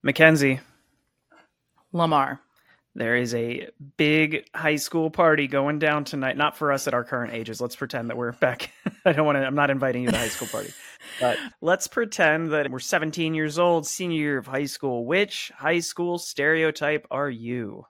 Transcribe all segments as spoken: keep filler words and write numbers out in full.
Mackenzie, Lamar. there is a big high school party going down tonight. Not for us at our current ages. Let's pretend that we're back. I don't want to, I'm not inviting you to the high school party. But let's pretend that we're seventeen years old, senior year of high school. Which high school stereotype are you?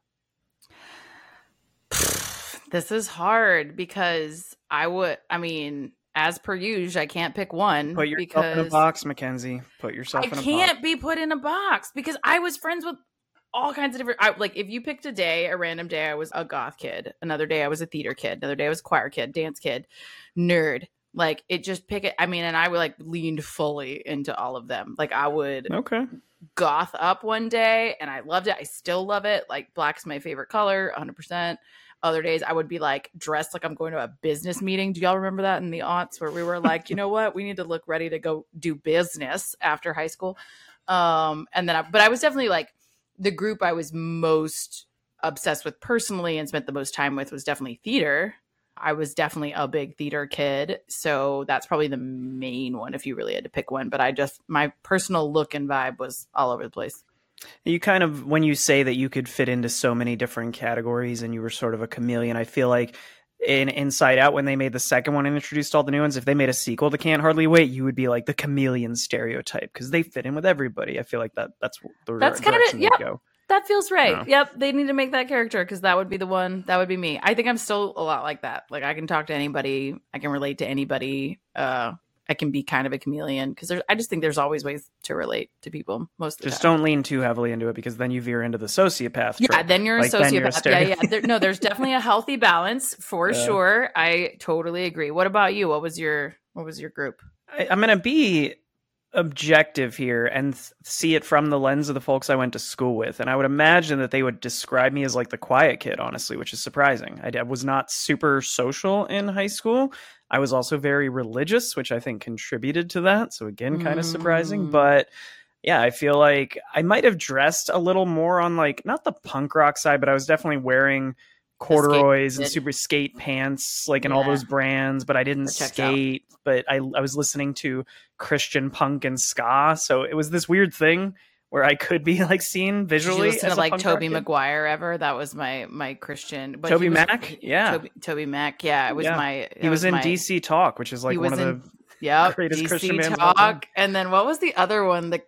This is hard because I would, I mean, as per usual, I can't pick one. Put yourself because in a box, Mackenzie. Put yourself I in a box. I can't be put in a box because I was friends with all kinds of different, I, like if you picked a day, a random day, I was a goth kid. Another day I was a theater kid. Another day I was a choir kid, dance kid, nerd. Like it just pick it. I mean, and I would like leaned fully into all of them. Like I would okay. goth up one day and I loved it. I still love it. Like black's my favorite color, one hundred percent. Other days I would be like dressed like I'm going to a business meeting. Do y'all remember that in the aughts where we were like, you know what? We need to look ready to go do business after high school. Um, and then, I, but I was definitely like the group I was most obsessed with personally and spent the most time with was definitely theater. I was definitely a big theater kid. So that's probably the main one if you really had to pick one. But I just, my personal look and vibe was all over the place. You kind of, when you say that you could fit into so many different categories and you were sort of a chameleon, I feel like in Inside Out, when they made the second one and introduced all the new ones, if they made a sequel to Can't Hardly Wait, you would be like the chameleon stereotype because they fit in with everybody. I feel like that that's the that's kind of, yep, go. That feels right. Yeah. Yep. They need to make that character because that would be the one. That would be me. I think I'm still a lot like that. Like I can talk to anybody. I can relate to anybody. Uh, I can be kind of a chameleon because there's. I just think there's always ways to relate to people. Most of the just time. don't lean too heavily into it because then you veer into the sociopath. Yeah, trope. then you're a like, sociopath. You're a yeah, yeah. There, no, there's definitely a healthy balance for yeah. sure. I totally agree. What about you? What was your What was your group? I, I'm gonna be objective here and th- see it from the lens of the folks I went to school with, and I would imagine that they would describe me as like the quiet kid, honestly, which is surprising. I, I was not super social in high school. I was also very religious, which I think contributed to that. So again, kind of mm. surprising, but yeah, I feel like I might have dressed a little more on like, not the punk rock side, but I was definitely wearing corduroys and super skate pants, like in yeah. all those brands, but I didn't skate, out. but I, I was listening to Christian punk and ska. So it was this weird thing where I could be like seen visually. Did you listen as to like Toby Maguire Maguire ever? That was my my Christian. But Toby was, Mac, yeah. Toby, Toby Mac, yeah. It was yeah. my. It he was, was in my, D C Talk, which is like one of the in, yep, greatest D C Christian bands. Talk, and then what was the other one? The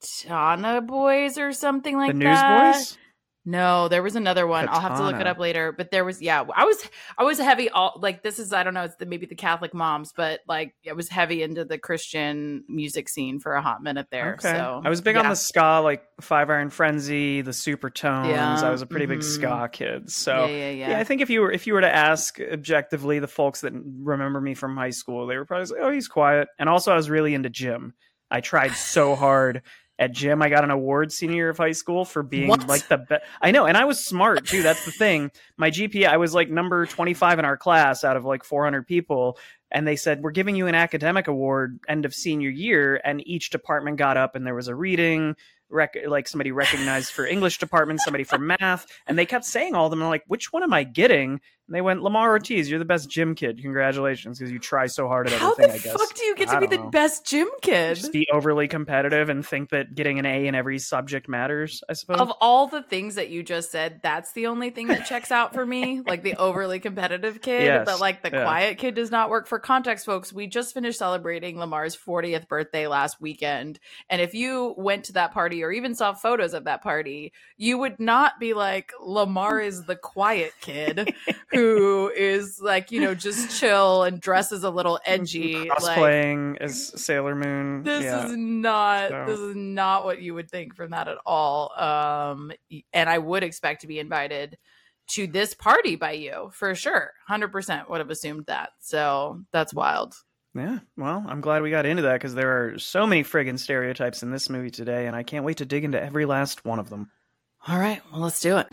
Katana Boys or something like the that. The Newsboys. No, there was another one. Katana. I'll have to look it up later. But there was, yeah, I was, I was heavy. All like this is, I don't know, it's the, maybe the Catholic moms, but like I was heavy into the Christian music scene for a hot minute there. Okay. So I was big yeah. on the ska, like Five Iron Frenzy, the Supertones. Yeah. I was a pretty mm-hmm. big ska kid. So yeah, yeah, yeah. yeah, I think if you were if you were to ask objectively the folks that remember me from high school, they were probably like, "Oh, he's quiet." And also, I was really into gym. I tried so hard. At gym, I got an award senior year of high school for being what? like the best. I know, and I was smart too. That's the thing. My G P A, I was like number twenty-five in our class out of like four hundred people. And they said, we're giving you an academic award end of senior year. And each department got up and there was a reading, rec- like somebody recognized for English department, somebody for math. And they kept saying all of them. I'm like, which one am I getting? And they went, Lamar Ortiz, you're the best gym kid. Congratulations, because you try so hard at How everything, the I guess. How the fuck do you get to I be the know. best gym kid? Just be overly competitive and think that getting an A in every subject matters, I suppose. Of all the things that you just said, that's the only thing that checks out for me. Like the overly competitive kid, Yes. but like the Yeah. quiet kid does not work. For context, folks, we just finished celebrating Lamar's fortieth birthday last weekend. And if you went to that party or even saw photos of that party, you would not be like, Lamar is the quiet kid who is like, you know, just chill and dresses a little edgy. Cosplaying like, as Sailor Moon. This yeah. is not So. this is not what you would think from that at all. Um, and I would expect to be invited to this party by you for sure. one hundred percent would have assumed that. So that's wild. Yeah, well, I'm glad we got into that because there are so many friggin' stereotypes in this movie today, and I can't wait to dig into every last one of them. All right, well, let's do it.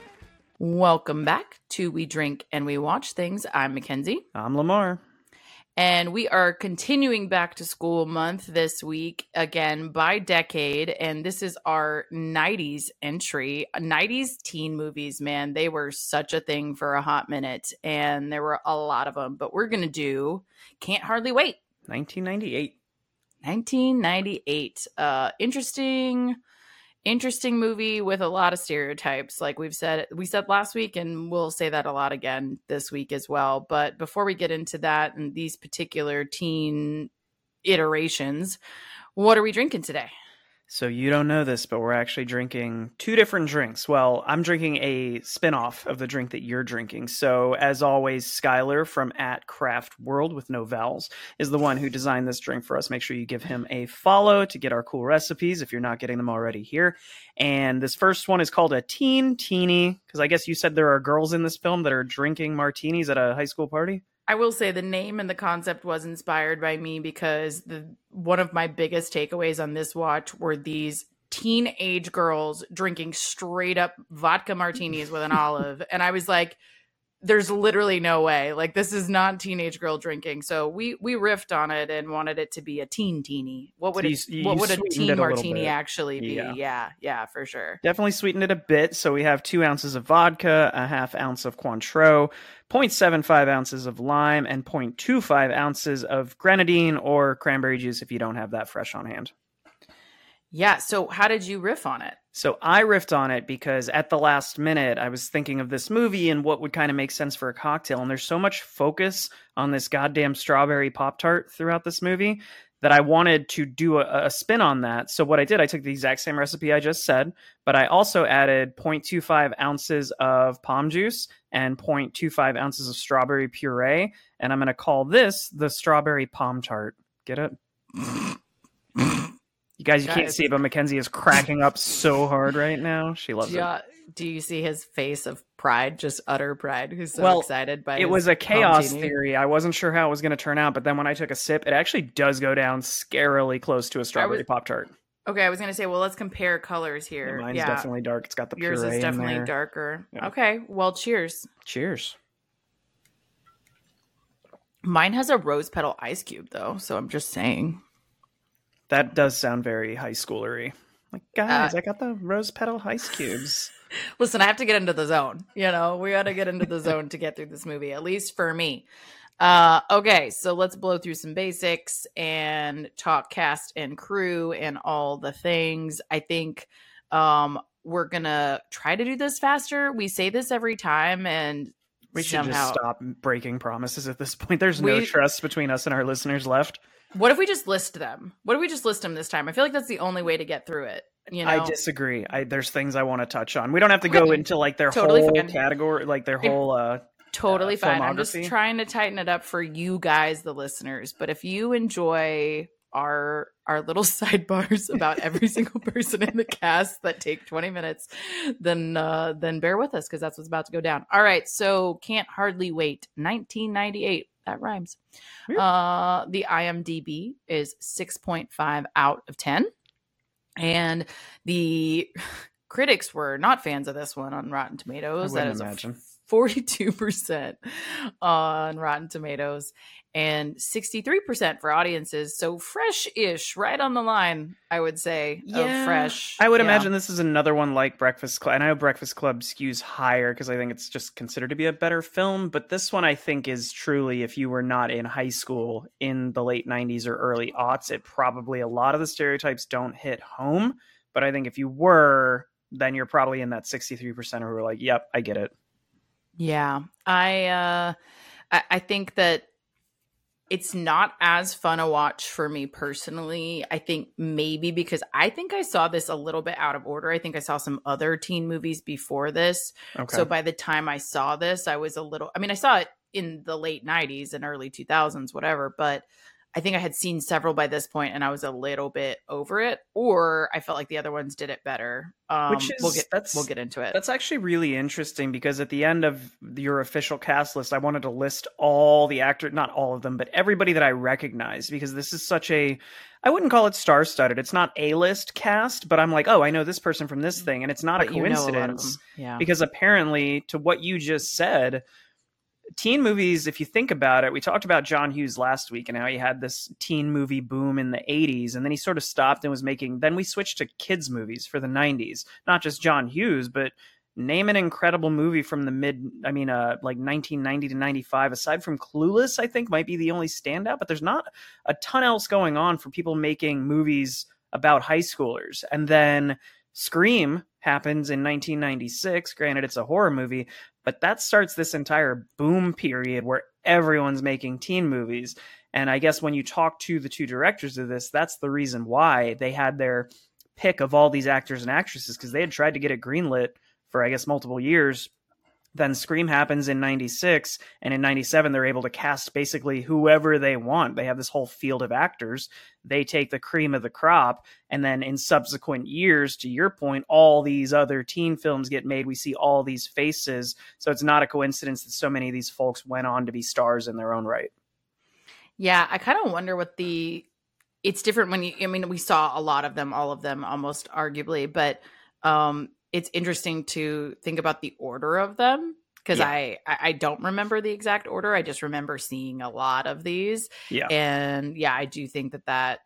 Welcome back to We Drink and We Watch Things. I'm Mackenzie. I'm Lamar. And we are continuing back to school month this week, again, by decade. And this is our nineties entry. nineties teen movies, man, they were such a thing for a hot minute. And there were a lot of them. But we're going to do Can't Hardly Wait. nineteen ninety-eight. nineteen ninety-eight. Uh, interesting... Interesting movie with a lot of stereotypes, like we've said we said last week, and we'll say that a lot again this week as well. But before we get into that and these particular teen iterations, what are we drinking today? So you don't know this, but we're actually drinking two different drinks. Well, I'm drinking a spinoff of the drink that you're drinking. So as always, Skylar from at Craft World with no vowels is the one who designed this drink for us. Make sure you give him a follow to get our cool recipes if you're not getting them already here. And this first one is called a Teen Teeny, because I guess you said there are girls in this film that are drinking martinis at a high school party. I will say the name and the concept was inspired by me because the one of my biggest takeaways on this watch were these teenage girls drinking straight up vodka martinis with an olive. And I was like, there's literally no way. Like, this is not teenage girl drinking. So we we riffed on it and wanted it to be a teen teeny. What would So it, you- what you would a sweetened teen it a little martini bit. actually be? Yeah. Yeah, yeah, for sure. Definitely sweetened it a bit. So we have two ounces of vodka, a half ounce of Cointreau, zero point seven five ounces of lime, and zero point two five ounces of grenadine or cranberry juice if you don't have that fresh on hand. Yeah. So how did you riff on it? So I riffed on it because at the last minute, I was thinking of this movie and what would kind of make sense for a cocktail. And there's so much focus on this goddamn strawberry Pop-Tart throughout this movie that I wanted to do a, a spin on that. So what I did, I took the exact same recipe I just said, but I also added zero point two five ounces of palm juice and zero point two five ounces of strawberry puree. And I'm going to call this the strawberry Palm Tart. Get it? You guys, you can't Guys. see it, but Mackenzie is cracking up so hard right now. She loves it. Yeah. Do you see his face of pride, just utter pride? Who's so Well, excited by It his was a chaos Palmtini? theory. I wasn't sure how it was going to turn out, but then when I took a sip, it actually does go down scarily close to a strawberry Pop-Tart. Okay, I was gonna say, well, let's compare colors here. Mine's yeah, definitely dark. It's got the yours puree is definitely in there. darker. Yeah. Okay, well, cheers. Cheers. Mine has a rose petal ice cube though, so I'm just saying. That does sound very high schoolery. Like, guys, Uh, I got the rose petal ice cubes. Listen, I have to get into the zone. You know, we got to get into the zone to get through this movie, at least for me. Uh, okay, so let's blow through some basics and talk cast and crew and all the things. I think um, we're gonna try to do this faster. We say this every time, and We should somehow, just stop breaking promises at this point. There's no We- trust between us and our listeners left. What if we just list them? What if we just list them this time? I feel like that's the only way to get through it. You know, I disagree. I, there's things I want to touch on. We don't have to go Okay. into like their Totally whole fine. category, like their I- whole uh, totally uh, fine. I'm just filmography. trying to tighten it up for you guys, the listeners. But if you enjoy our our little sidebars about every single person in the cast that take twenty minutes, then uh, then bear with us because that's what's about to go down. All right, so Can't Hardly Wait, nineteen ninety-eight. That rhymes. Yep. Uh, the I M D B is six point five out of ten. And the critics were not fans of this one on Rotten Tomatoes. I That wouldn't is a imagine. forty-two percent on Rotten Tomatoes and sixty-three percent for audiences. So fresh-ish, right on the line, I would say, of fresh. I would Yeah. imagine this is another one like Breakfast Club. And I know Breakfast Club skews higher because I think it's just considered to be a better film. But this one, I think, is truly, if you were not in high school in the late nineties or early aughts, it probably, a lot of the stereotypes don't hit home. But I think if you were, then you're probably in that sixty-three percent who are like, yep, I get it. Yeah, I, uh, I I think that it's not as fun a watch for me personally. I think maybe because I think I saw this a little bit out of order. I think I saw some other teen movies before this. Okay. So by the time I saw this, I was a little, I mean, I saw it in the late nineties and early two thousands, whatever, but I think I had seen several by this point and I was a little bit over it, or I felt like the other ones did it better. Um, Which is, we'll get, that's, we'll get into it. That's actually really interesting because at the end of your official cast list, I wanted to list all the actors, not all of them, but everybody that I recognize, because this is such a, I wouldn't call it star-studded. It's not A-list cast, but I'm like, oh, I know this person from this thing. And it's not But a you know a lot of coincidence them. Yeah. because apparently, to what you just said, teen movies, if you think about it, we talked about John Hughes last week and how he had this teen movie boom in the eighties, and then he sort of stopped and was making, then we switched to kids movies for the nineties. Not just John Hughes, but name an incredible movie from the mid, I mean, uh, like nineteen ninety to ninety-five, aside from Clueless, I think might be the only standout, but there's not a ton else going on for people making movies about high schoolers. And then Scream happens in nineteen ninety-six. Granted, it's a horror movie, but that starts this entire boom period where everyone's making teen movies. And I guess when you talk to the two directors of this, that's the reason why they had their pick of all these actors and actresses, because they had tried to get it greenlit for, I guess, multiple years. Then Scream happens in ninety-six, and in ninety-seven, they're able to cast basically whoever they want. They have this whole field of actors. They take the cream of the crop, and then in subsequent years, to your point, all these other teen films get made. We see all these faces. So it's not a coincidence that so many of these folks went on to be stars in their own right. Yeah, I kind of wonder what the... It's different when you... I mean, we saw a lot of them, all of them, almost arguably, but... um it's interesting to think about the order of them, because yeah. I, I don't remember the exact order. I just remember seeing a lot of these. Yeah. And yeah, I do think that that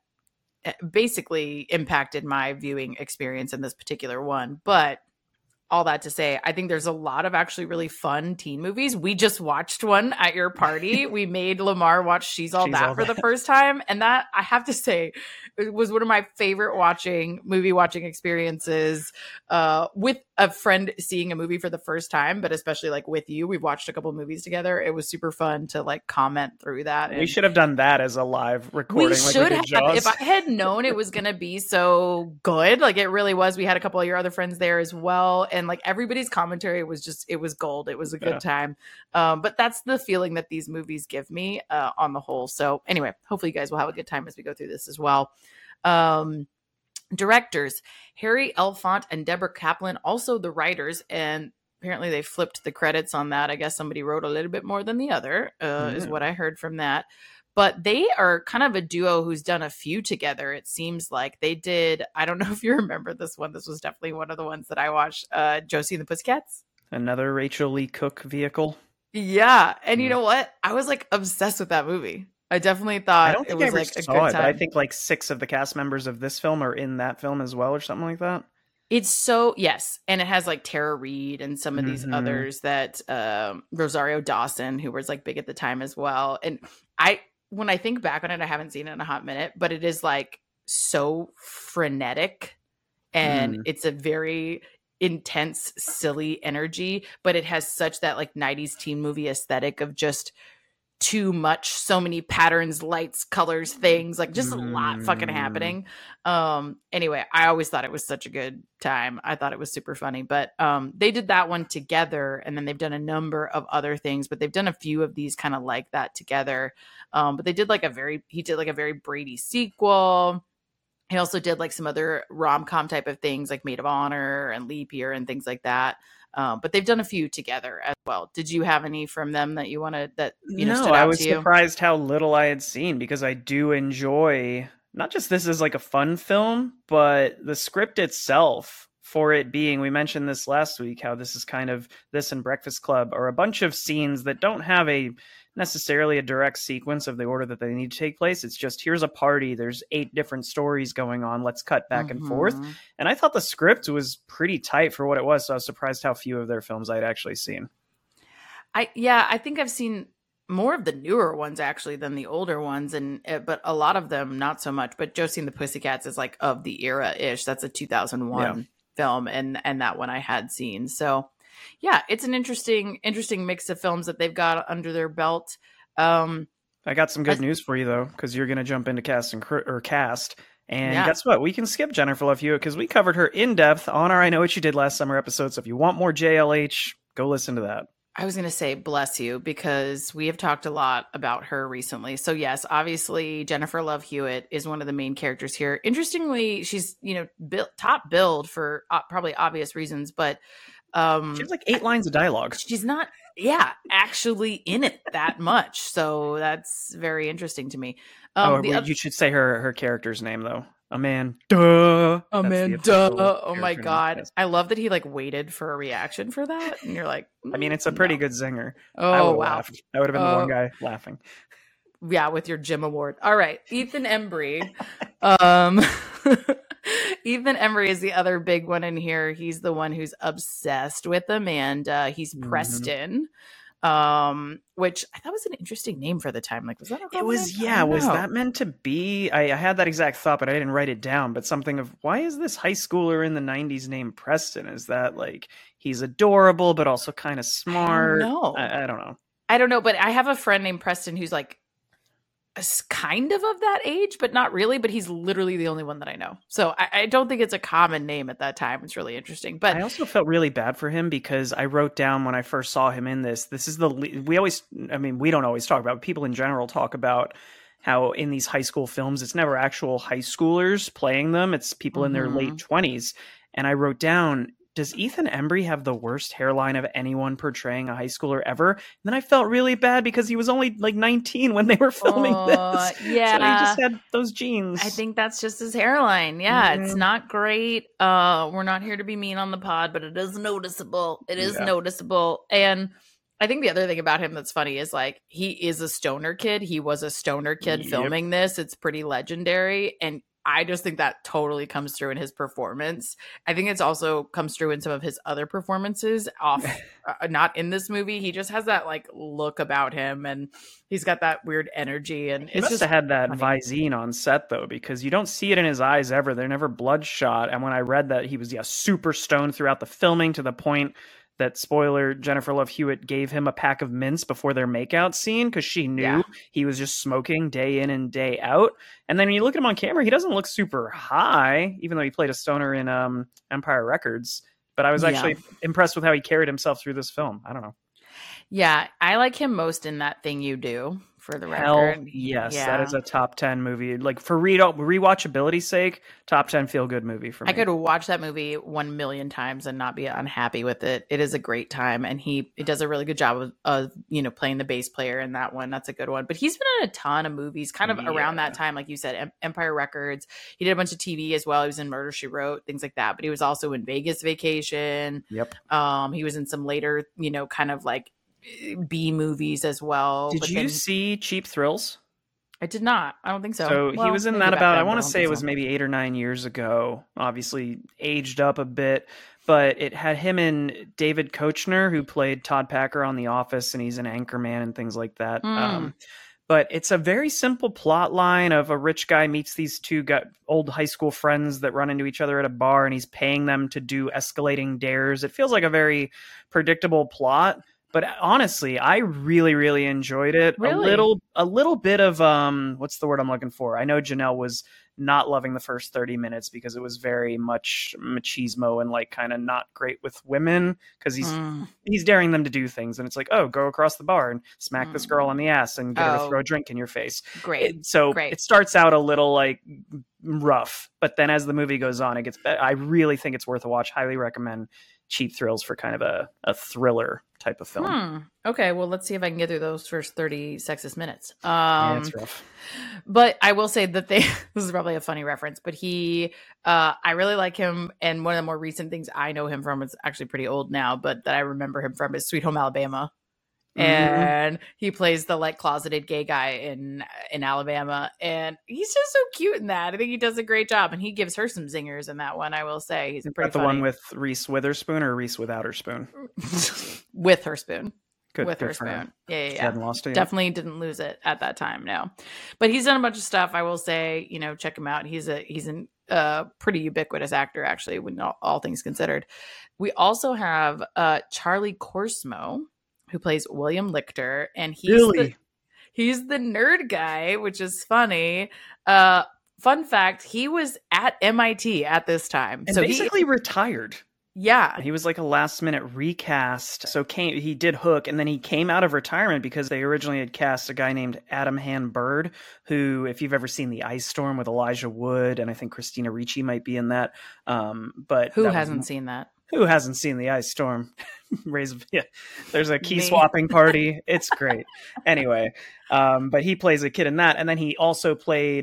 basically impacted my viewing experience in this particular one. But all that to say, I think there's a lot of actually really fun teen movies. We just watched one at your party. We made Lamar watch She's All She's That All for That. the first time. And that, I have to say, it was one of my favorite watching movie watching experiences, uh, with a friend seeing a movie for the first time, but especially like with you. We've watched a couple movies together. It was super fun to like comment through that. And we should have done that as a live recording. We like should we have. did Jaws. If I had known it was going to be so good, like it really was. We had a couple of your other friends there as well. And like everybody's commentary was just, it was gold. It was a good Yeah. time. Um, but that's the feeling that these movies give me uh, on the whole. So anyway, hopefully you guys will have a good time as we go through this as well. Um, directors, Harry Elfont and Deborah Kaplan, also the writers, and apparently they flipped the credits on that. I guess somebody wrote a little bit more than the other, uh, Mm. is what I heard from that. But they are kind of a duo who's done a few together. It seems like they did. I don't know if you remember this one. This was definitely one of the ones that I watched, uh, Josie and the Pussycats. Another Rachel Lee Cook vehicle. Yeah. And you Mm. know what? I was like obsessed with that movie. I definitely thought I don't it think was I ever like a saw good it, time. but I think like six of the cast members of this film are in that film as well, or something like that. It's so, yes. And it has like Tara Reid and some of these Mhm. others that um, Rosario Dawson, who was like big at the time as well. And I, when I think back on it, I haven't seen it in a hot minute, but it is like so frenetic and Mm. it's a very intense, silly energy, but it has such that like nineties teen movie aesthetic of just too much, so many patterns, lights, colors, things, like just a lot fucking Mm. happening. Um anyway, I always thought it was such a good time. I thought it was super funny, but um they did that one together, and then they've done a number of other things, but they've done a few of these kind of like that together. Um but they did like a very he did like a very Brady sequel. He also did like some other rom-com type of things like Maid of Honor and Leap Year and things like that. Um, but they've done a few together as well. Did you have any from them that you wanted that you know No, stood I out was to you? surprised how little I had seen, because I do enjoy not just this as like a fun film, but the script itself, for it being, we mentioned this last week, how this is kind of, this and Breakfast Club are a bunch of scenes that don't have a necessarily a direct sequence of the order that they need to take place. It's just, here's a party, there's eight different stories going on, let's cut back and forth. Mhm. And I thought the script was pretty tight for what it was, so I was surprised how few of their films I'd actually seen. I yeah, I think I've seen more of the newer ones actually than the older ones, and uh, but a lot of them not so much. But Josie and the Pussycats is like of the era ish. That's a two thousand one Yeah. film, and and that one I had seen. So yeah, it's an interesting interesting mix of films that they've got under their belt. Um, I got some good I- news for you though, because you're going to jump into cast and cr- or cast, and Yeah. guess what? We can skip Jennifer Love Hewitt because we covered her in depth on our I Know What You Did Last Summer episode. So if you want more J L H, go listen to that. I was going to say bless you, because we have talked a lot about her recently. So yes, obviously Jennifer Love Hewitt is one of the main characters here. Interestingly, she's, you know, built, top billed for uh, probably obvious reasons, but um, She has like eight lines of dialogue. she's not, yeah, actually in it that much. So that's very interesting to me. Um, oh, the well, oth- you should say her her character's name though. Amanda. Amanda. Oh my god. Yes. I love that he like waited for a reaction for that. And you're like, mm, I mean, it's a pretty no. good zinger. Oh, I wow. Laughed. I would have been uh, the one guy laughing. Yeah, with your Jim Award. All right. Ethan Embry. um, Ethan Embry is the other big one in here. He's the one who's obsessed with Amanda. He's mm-hmm. Preston. Um, which I thought was an interesting name for the time. Like, was that a It was, name? yeah. Was that meant to be? I, I had that exact thought, but I didn't write it down. But something of, why is this high schooler in the nineties named Preston? Is that like he's adorable, but also kind of smart? No, I, I don't know. I don't know. But I have a friend named Preston who's like kind of of that age, but not really. But he's literally the only one that I know. So I, I don't think it's a common name at that time. It's really interesting. But I also felt really bad for him because I wrote down when I first saw him in this, this is the, we always, I mean, we don't always talk about, people in general talk about how in these high school films, it's never actual high schoolers playing them. It's people mm-hmm. in their late twenties. And I wrote down, does Ethan Embry have the worst hairline of anyone portraying a high schooler ever? And then I felt really bad because he was only like nineteen when they were filming uh, this. Yeah. So he just had those jeans. I think that's just his hairline. Yeah, mm-hmm. It's not great. Uh, we're not here to be mean on the pod, but it is noticeable. It is yeah. noticeable. And I think the other thing about him that's funny is like he is a stoner kid. He was a stoner kid yep. filming this. It's pretty legendary. And I just think that totally comes through in his performance. I think it's also comes through in some of his other performances off, uh, not in this movie. He just has that like look about him and he's got that weird energy. And he it's must just have had that funny. Visine on set though, because you don't see it in his eyes ever. They're never bloodshot. And when I read that he was yeah, super stoned throughout the filming to the point that, spoiler, Jennifer Love Hewitt gave him a pack of mints before their makeout scene because she knew yeah. he was just smoking day in and day out. And then when you look at him on camera, he doesn't look super high, even though he played a stoner in um, Empire Records. But I was actually yeah. impressed with how he carried himself through this film. I don't know. Yeah, I like him most in That Thing You Do. For the Hell, record. yes, yeah. that is a top ten movie. Like for re- rewatchability's sake, top ten feel good movie for me. I could watch that movie one million times and not be unhappy with it. It is a great time, and he it does a really good job of, of you know playing the bass player in that one. That's a good one. But he's been in a ton of movies, kind of yeah. around that time, like you said, em- Empire Records. He did a bunch of T V as well. He was in Murder, She Wrote, things like that. But he was also in Vegas Vacation. Yep. Um, he was in some later, you know, kind of like B movies as well. Did but you then, see Cheap Thrills? I did not. I don't think so. So well, he was in that about, then, I want to say it was so. maybe eight or nine years ago, obviously aged up a bit, but it had him and David Koechner, who played Todd Packer on The Office, and he's an Anchorman and things like that. Mm. Um, but it's a very simple plot line of a rich guy meets these two got old high school friends that run into each other at a bar, and he's paying them to do escalating dares. It feels like a very predictable plot. But honestly, I really, really enjoyed it. Really? A little, a little bit of um, what's the word I'm looking for? I know Janelle was not loving the first thirty minutes because it was very much machismo and like kind of not great with women because he's mm. he's daring them to do things, and it's like, oh, go across the bar and smack mm. this girl on the ass and get oh. her to throw a drink in your face. Great. It, so great. It starts out a little like rough, but then as the movie goes on, it gets better. I really think it's worth a watch. Highly recommend Cheap Thrills for kind of a, a thriller type of film. Hmm. Okay, well, let's see if I can get through those first thirty sexist minutes. Um, yeah, it's rough. But I will say that they, this is probably a funny reference, but he, uh, I really like him. And one of the more recent things I know him from, it's actually pretty old now, but that I remember him from is Sweet Home Alabama. And he plays the like closeted gay guy in in Alabama, and he's just so cute in that. I think he does a great job, and he gives her some zingers in that one. I will say he's Is pretty. That the funny. one with Reese Witherspoon or Reese without her spoon? With her spoon. Good, with good her spoon. him. Yeah, yeah, She yeah. hadn't lost it yet. Definitely didn't lose it at that time. No, but he's done a bunch of stuff. I will say, you know, check him out. He's a he's an uh pretty ubiquitous actor, actually, when all, all things considered. We also have uh Charlie Corsmo, who plays William Lichter, and he's really? the, he's the nerd guy, which is funny. Uh, fun fact: he was at M I T at this time, and so basically he retired. Yeah, he was like a last minute recast. So came he did Hook, and then he came out of retirement because they originally had cast a guy named Adam Han Bird, who, if you've ever seen The Ice Storm with Elijah Wood, and I think Christina Ricci might be in that. Um, but who that hasn't was, seen that? Who hasn't seen The Ice Storm? Raise, yeah, there's a key Me. swapping party. It's great. Anyway, um, but he plays a kid in that, and then he also played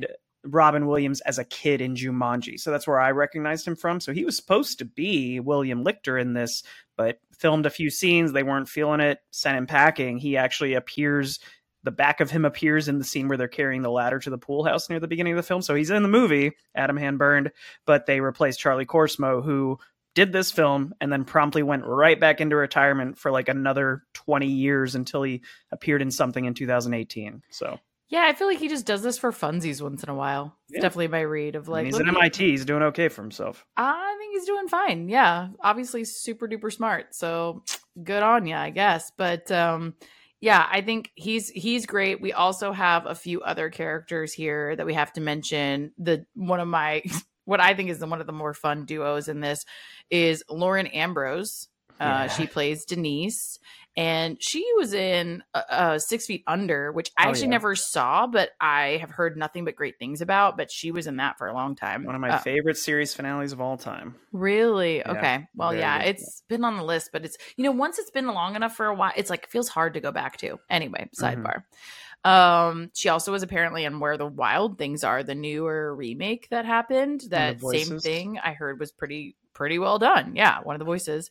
Robin Williams as a kid in Jumanji. So that's where I recognized him from. So he was supposed to be William Lichter in this, but filmed a few scenes. They weren't feeling it, sent him packing. He actually appears, the back of him appears in the scene where they're carrying the ladder to the pool house near the beginning of the film. So he's in the movie, Adam Hand-Burned, but they replaced Charlie Korsmo, who did this film and then promptly went right back into retirement for like another twenty years until he appeared in something in two thousand eighteen. So yeah, I feel like he just does this for funsies once in a while. It's yeah. definitely my read of like, and he's at M I T. He's doing okay for himself. I think he's doing fine. Yeah. Obviously super duper smart. So good on you, I guess. But um, yeah, I think he's, he's great. We also have a few other characters here that we have to mention. The, one of my, what I think is the, one of the more fun duos in this is Lauren Ambrose. Uh, Yeah. She plays Denise, and she was in uh, uh, Six Feet Under, which I Oh, actually yeah. never saw, but I have heard nothing but great things about. But she was in that for a long time. One of my Uh, favorite series finales of all time. Really? Yeah, Okay. Well, very yeah, good. it's been on the list, but it's, you know, once it's been long enough for a while, it's like, it feels hard to go back to. Anyway, sidebar. Um, she also was apparently in Where the Wild Things Are, the newer remake that happened. That same Voices. thing I heard was pretty, pretty well done. Yeah. One of the voices.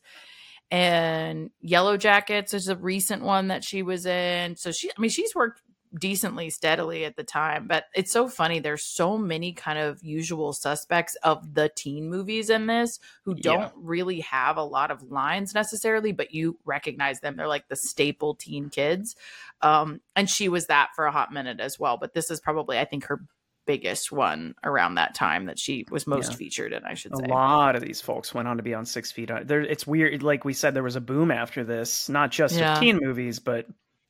And Yellow Jackets is a recent one that she was in. So she, I mean, she's worked decently steadily at the time, but it's so funny. There's so many kind of usual suspects of the teen movies in this who don't Yeah. really have a lot of lines necessarily, but you recognize them. They're like the staple teen kids. Um, and she was that for a hot minute as well. But this is probably, I think, her biggest one around that time that she was most Yeah. featured in, I should A say. lot of these folks went on to be on Six Feet Under. There, it's weird. Like we said, there was a boom after this, not just Yeah. of teen movies, but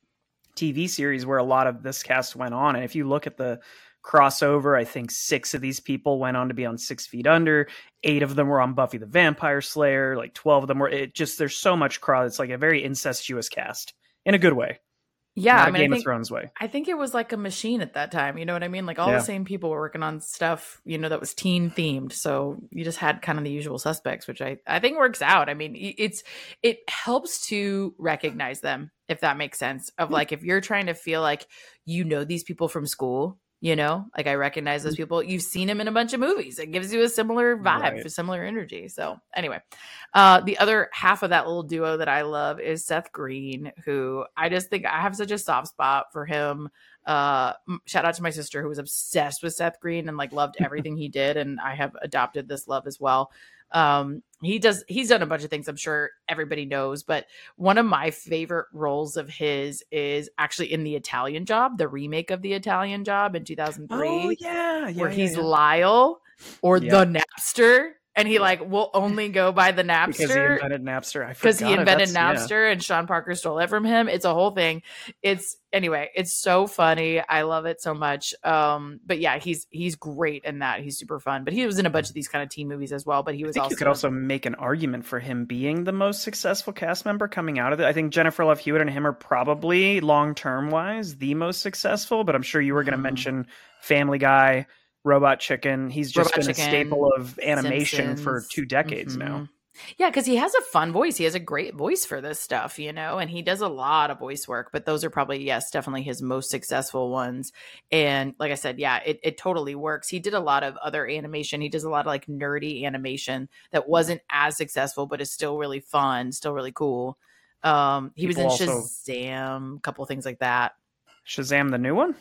T V series where a lot of this cast went on. And if you look at the crossover, I think six of these people went on to be on Six Feet Under. Eight of them were on Buffy the Vampire Slayer. Like twelve of them were. It just there's so much cross. It's like a very incestuous cast in a good way. Yeah, Not I a mean, Game I of think, Thrones way. I think it was like a machine at that time. You know what I mean? Like all Yeah. the same people were working on stuff, you know, that was teen themed. So you just had kind of the usual suspects, which I, I think works out. I mean, i- it's, it helps to recognize them, if that makes sense. Of like, if you're trying to feel like, you know, these people from school, you know, like I recognize those people, you've seen them in a bunch of movies. It gives you a similar vibe, Right. a similar energy. So anyway, uh, the other half of that little duo that I love is Seth Green, who I just think I have such a soft spot for him. Uh, m- shout out to my sister who was obsessed with Seth Green and like loved everything he did. And I have adopted this love as well. Um, he does, he's done a bunch of things I'm sure everybody knows, but one of my favorite roles of his is actually in The Italian Job, the remake of The Italian Job in two thousand three. Oh yeah, yeah. Where yeah, he's yeah. Lyle or Yeah. the Napster, and he like will only go by the because he Napster invented Napster. I because he forgot invented that's- yeah. Napster and Sean Parker stole it from him. It's a whole thing. It's anyway, it's so funny. I love it so much. Um, but yeah, he's he's great in that. He's super fun. But he was in a bunch of these kind of teen movies as well. But he I was think also you could also make an argument for him being the most successful cast member coming out of it. I think Jennifer Love Hewitt and him are probably long term wise the most successful. But I'm sure you were going to Mhm. mention Family Guy, Robot Chicken. He's just Robot been Chicken, a staple of animation for Simpsons. two decades now. Mhm. Yeah, because he has a fun voice. He has a great voice for this stuff, you know, and he does a lot of voice work, but those are probably, yes, definitely his most successful ones. And like I said, yeah, it, it totally works. He did a lot of other animation. He does a lot of like nerdy animation that wasn't as successful, but is still really fun, still really cool. Um, he was in People also- Shazam, a couple things like that. Shazam, the new one.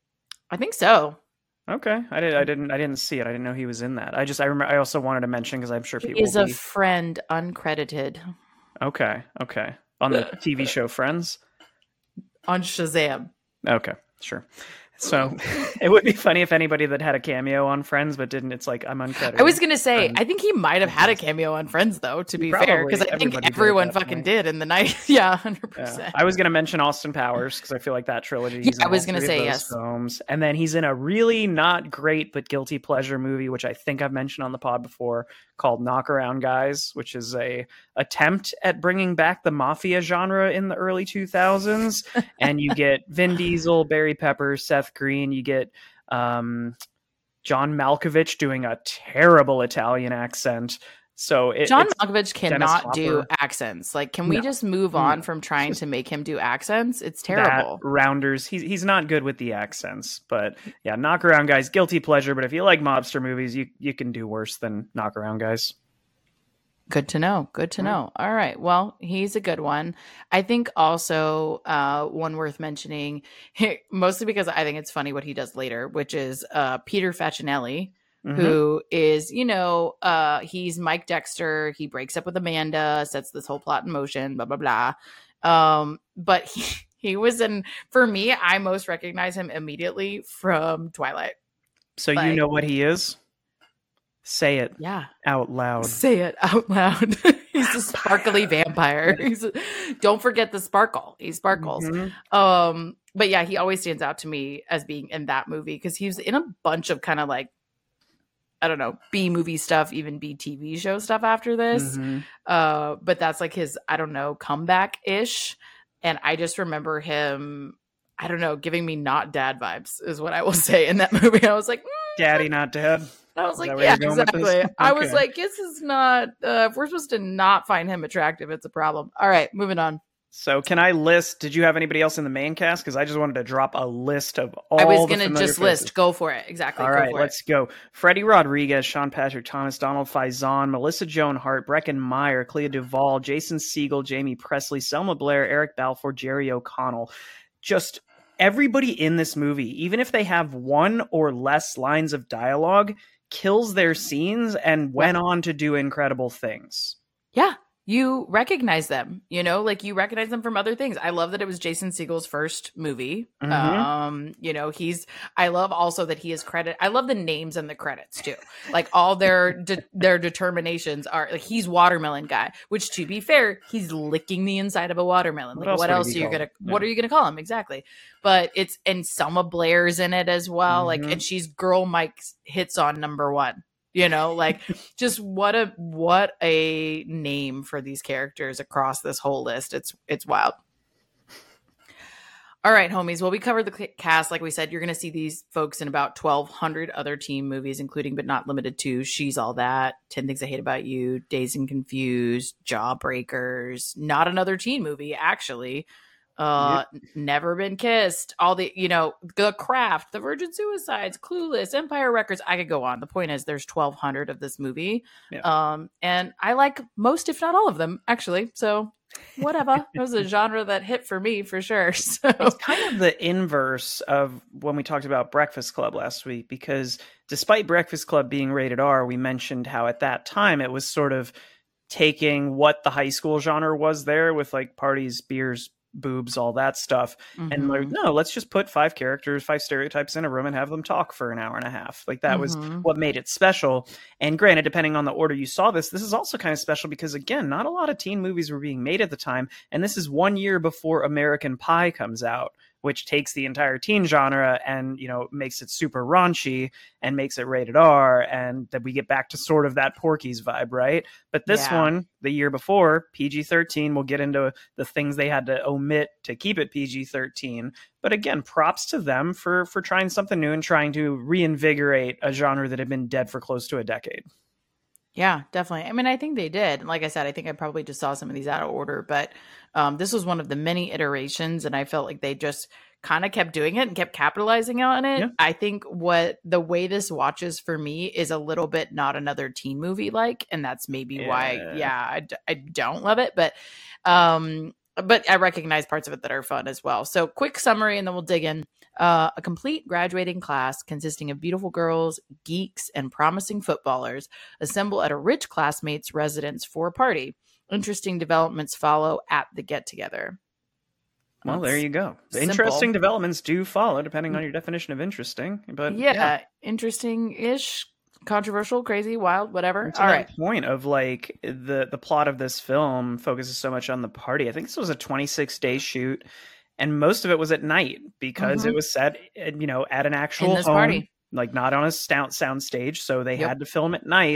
I think so. Okay, I did. I didn't. I didn't see it. I didn't know he was in that. I just. I remember. I also wanted to mention because I'm sure He people. is will a be- friend, uncredited Okay. Okay. On the T V show Friends. on Shazam. Okay, sure. So it would be funny if anybody that had a cameo on Friends but didn't. It's like I'm uncredited. I was gonna say, Friends. I think he might have had a cameo on Friends, though. To be fair, Probably because I think everybody did at everyone that fucking point. did in the night. Yeah, hundred Yeah. percent. I was going to mention Austin Powers because I feel like that trilogy. he's Yeah, in I was all gonna three of say those yes. Films, and then he's in a really not great but guilty pleasure movie, which I think I've mentioned on the pod before, called Knockaround Guys, which is a attempt at bringing back the mafia genre in the early two thousands. And you get Vin Diesel, Barry Pepper, Seth Green. You get um, John Malkovich doing a terrible Italian accent. So it, John it's Malkovich Dennis cannot do Hopper. accents. Like, can we No. just move on from trying to make him do accents? It's That terrible. Rounders, he's he's not good with the accents, but yeah, Knock Around Guys, guilty pleasure. But if you like mobster movies, you you can do worse than Knock Around Guys. Good to know. Good to Mhm. know. All right. Well, he's a good one. I think also uh, one worth mentioning, mostly because I think it's funny what he does later, which is uh, Peter Facinelli, Mhm. who is, you know, uh, he's Mike Dexter. He breaks up with Amanda, sets this whole plot in motion, blah, blah, blah. Um, but he, he was in, for me, I most recognize him immediately from Twilight. So you Like- know what he is? Say it Yeah. out loud. Say it out loud. He's a sparkly vampire. He's a, don't forget the sparkle. He sparkles. Mhm. Um, but yeah, he always stands out to me as being in that movie because he was in a bunch of kind of like, I don't know, B movie stuff, even B T V show stuff after this. Mhm. Uh, but that's like his, I don't know, comeback ish. And I just remember him, I don't know, giving me not dad vibes is what I will say in that movie. I was like, mm. Daddy, not dad. I was Is like, that where yeah, you're going with this? exactly. I was Okay. like, this is not, uh, if we're supposed to not find him attractive, it's a problem. All right, moving on. So can I list? Did you have anybody else in the main cast? Because I just wanted to drop a list of all. I was the going to familiar just faces. list. Go for it. Exactly. All go right, for let's go. Freddie Rodriguez, Sean Patrick Thomas, Donald Faison, Melissa Joan Hart, Breckin Meyer, Clea Duvall, Jason Segel, Jamie Presley, Selma Blair, Eric Balfour, Jerry O'Connell. Just everybody in this movie, even if they have one or less lines of dialogue, kills their scenes and went on to do incredible things. it. Yeah. You recognize them, you know, like you recognize them from other things. I love that it was Jason Segel's first movie. Mhm. Um, you know, he's, I love also that he is credit. I love the names and the credits too. Like all their, de- their determinations are like, he's watermelon guy, which to be fair, he's licking the inside of a watermelon. What Like else what would he else be are you called? going to, Yeah. what are you going to call him? Exactly. But it's, and Selma Blair's in it as well. Like, Mhm. and she's girl Mike's hits on number one. You know, like just what a what a name for these characters across this whole list. It's it's wild. All right, homies. Well, we covered the cast. Like we said, you're going to see these folks in about twelve hundred other teen movies, including but not limited to She's All That, ten Things I Hate About You, Dazed and Confused, Jawbreakers, not another teen movie, actually. Uh, Never Been Kissed, all the, you know, The Craft, The Virgin Suicides, Clueless, Empire Records. I could go on. The point is there's twelve hundred of this movie. Yeah. Um, and I like most, if not all of them, actually. So whatever. It was a genre that hit for me for sure. So It's kind of the inverse of when we talked about Breakfast Club last week, because despite Breakfast Club being rated R, we mentioned how at that time it was sort of taking what the high school genre was there with like parties, beers, boobs, all that stuff, and like, Mhm. no, let's just put five characters, five stereotypes in a room and have them talk for an hour and a half. Like that was Mhm. what made it special. And granted, depending on the order you saw this, this is also kind of special because again, not a lot of teen movies were being made at the time, and this is one year before American Pie comes out, which takes the entire teen genre and, you know, makes it super raunchy and makes it rated R, and that we get back to sort of that Porky's vibe, right? But this Yeah. one, the year before, P G thirteen, we'll get into the things they had to omit to keep it P G thirteen. But again, props to them for for trying something new and trying to reinvigorate a genre that had been dead for close to a decade. Yeah, definitely. I mean, I think they did. Like I said, I think I probably just saw some of these out of order, but um, this was one of the many iterations, and I felt like they just kind of kept doing it and kept capitalizing on it. Yeah. I think what the way this watches for me is a little bit not another teen movie like, and that's maybe why, Yeah. yeah, I, d- I don't love it, but um, but I recognize parts of it that are fun as well. So, quick summary, and then we'll dig in. Uh, a complete graduating class consisting of beautiful girls, geeks, and promising footballers assemble at a rich classmate's residence for a party. Interesting developments follow at the get-together. Well, there you go. The Simple. interesting developments do follow, depending on your definition of interesting. But Yeah, yeah. interesting-ish, controversial, crazy, wild, whatever. To All that right. point of like the the plot of this film focuses so much on the party. I think this was a twenty-six day shoot, and most of it was at night because Mhm. it was set, uh, you know, at an actual In this home, party. like not on a sound sound stage. So they Yep. had to film at night.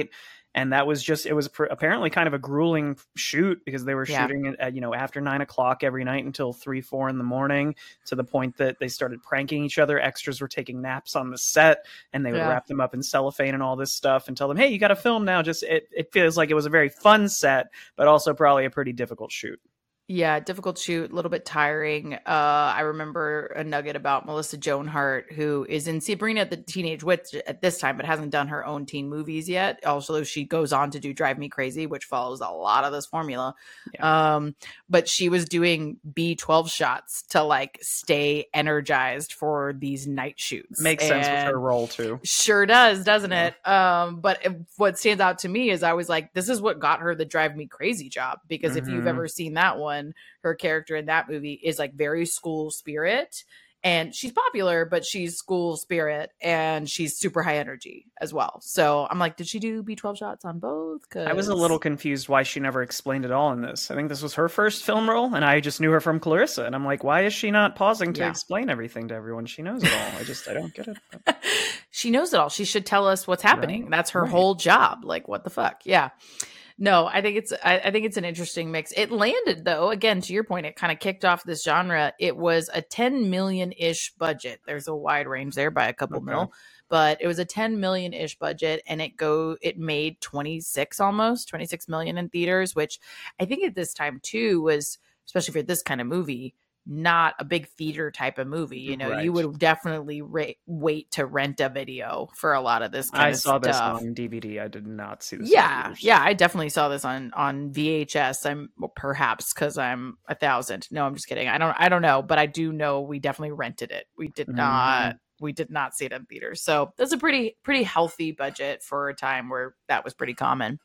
And that was just, it was pr- apparently kind of a grueling shoot because they were Yeah. shooting it at, you know, after nine o'clock every night until three, four in the morning, to the point that they started pranking each other. Extras were taking naps on the set, and they would Yeah. wrap them up in cellophane and all this stuff and tell them, hey, you got to film now. Just, it, it feels like it was a very fun set, but also probably a pretty difficult shoot. Yeah, difficult shoot, a little bit tiring. Uh, I remember a nugget about Melissa Joan Hart, who is in Sabrina the Teenage Witch at this time, but hasn't done her own teen movies yet. Also, she goes on to do Drive Me Crazy, which follows a lot of this formula. Yeah. Um, but she was doing B twelve shots to like stay energized for these night shoots. Makes and sense with her role too. Sure does, doesn't Yeah. it? Um, but it, what stands out to me is I was like, this is what got her the Drive Me Crazy job. Because if you've Mhm. ever seen that one, her character in that movie is like very school spirit, and she's popular, but she's school spirit, and she's super high energy as well. So I'm like, did she do B twelve shots on both? 'Cause I was a little confused why she never explained it all in this. I think this was her first film role, and I just knew her from Clarissa. And I'm like, why is she not pausing to Yeah. explain everything to everyone? She knows it all. I just, I don't get it. But... she knows it all. She should tell us what's happening. Right. That's her Right. whole job. Like, what the fuck? Yeah. No, I think it's I, I think it's an interesting mix. It landed though, again, to your point, it kind of kicked off this genre. It was a ten million-ish budget. There's a wide range there by a couple Okay. mil, but it was a ten million-ish budget, and it go it made twenty-six almost, twenty-six million in theaters, which I think at this time too was, especially for this kind of movie, not a big theater type of movie. You know, Right. you would definitely ra- wait to rent a video for a lot of this kind I of saw this stuff. on D V D. I did not see this. Yeah, on yeah, I definitely saw this on on V H S. I'm well, perhaps because I'm a thousand. No, I'm just kidding. I don't I don't know, but I do know we definitely rented it. We did Mhm. not we did not see it in theaters. So that's a pretty pretty healthy budget for a time where that was pretty common.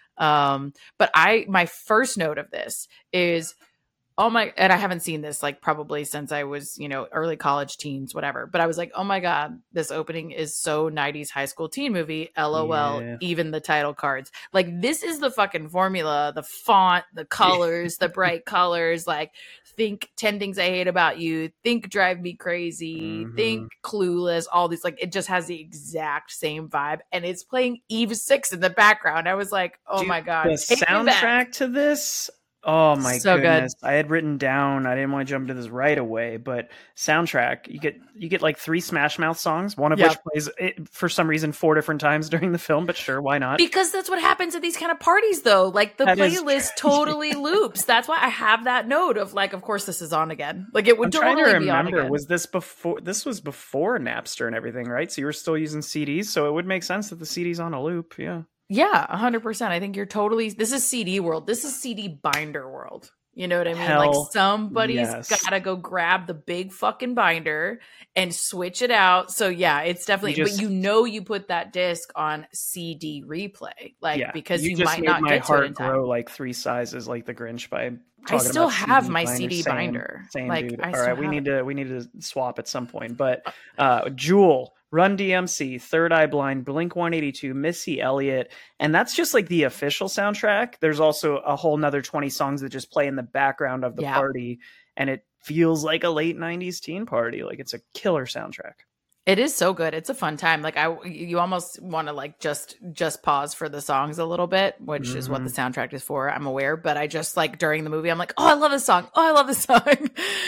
Um, but I my first note of this is, oh my, and I haven't seen this like probably since I was, you know, early college, teens, whatever. But I was like, oh my God, this opening is so nineties high school teen movie. LOL, Yeah. even the title cards. Like, this is the fucking formula, the font, the colors, the bright colors. Like, think ten Things I Hate About You, think Drive Me Crazy, Mhm. think Clueless, all these. Like, it just has the exact same vibe. And it's playing Eve Six in the background. I was like, oh Dude, my God. the take me back. soundtrack to this. Oh my So good. goodness! I had written down. I didn't want to jump into this right away, but soundtrack. You get you get like three Smash Mouth songs, one of Yep. which plays it, for some reason four different times during the film. But sure, why not? Because that's what happens at these kind of parties, though. Like, the That is playlist true. totally loops. That's why I have that note of like, of course, this is on again. Like, it would I'm trying totally to be on remember. again. Was this before? This was before Napster and everything, right? So you were still using C Ds, so it would make sense that the C D's on a loop. Yeah. Yeah, a hundred percent. I think you're totally. This is C D world. This is C D binder world. You know what I mean? Hell, like, somebody's yes. gotta go grab the big fucking binder and switch it out. So yeah, it's definitely. You just- but you know, you put that disc on C D replay, like yeah, because you, just might made not my get to it heart in time. grow like three sizes, like the Grinch by. I talking still about have C D my binder. C D Same- binder. Same, Like, dude. I All still right, we have need to we need to swap at some point. But uh, Jewel, Run D M C, Third Eye Blind, Blink one eighty-two, Missy Elliott, and that's just like the official soundtrack. There's also a whole nother twenty songs that just play in the background of the Yeah. party, and it feels like a late nineties teen party. Like, it's a killer soundtrack. It is so good. It's a fun time. Like, I, you almost want to like just just pause for the songs a little bit, which is what the soundtrack is for. I'm aware, but I just like during the movie, I'm like, oh, I love this song. Oh, I love this song.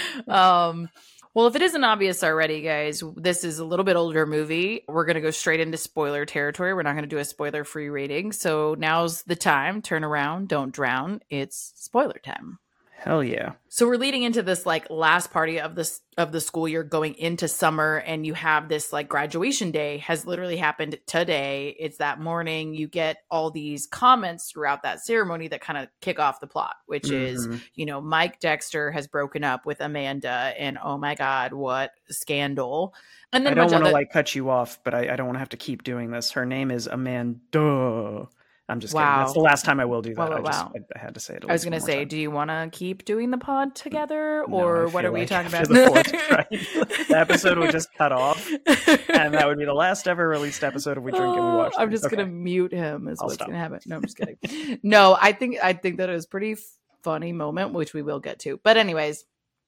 um, well, if it isn't obvious already, guys, this is a little bit older movie. We're gonna go straight into spoiler territory. We're not gonna do a spoiler free rating. So now's the time. Turn around. Don't drown. It's spoiler time. Hell yeah. So we're leading into this like last party of this of the school year, going into summer, and you have this like graduation day has literally happened today. It's that morning. You get all these comments throughout that ceremony that kind of kick off the plot, which is, Mhm. you know, Mike Dexter has broken up with Amanda, and oh my God, what scandal. And then I a don't bunch want to of like cut you off, but I, I don't want to have to keep doing this. Her name is Amanda. I'm just kidding. Wow. That's the last time I will do that. Wow, wow, I just wow. I, I had to say it. At I was least going to one more say, time. do you want to keep doing the pod together, No, or I what feel are we like talking after about? The, fourth try, the episode would just cut off, and that would be the last ever released episode of We Drink and We Watch. Oh, I'm Things. just Okay. gonna mute him. Is I'll what's stop. gonna happen. No, I'm just kidding. No, I think I think that it was a pretty funny moment, which we will get to. But anyways,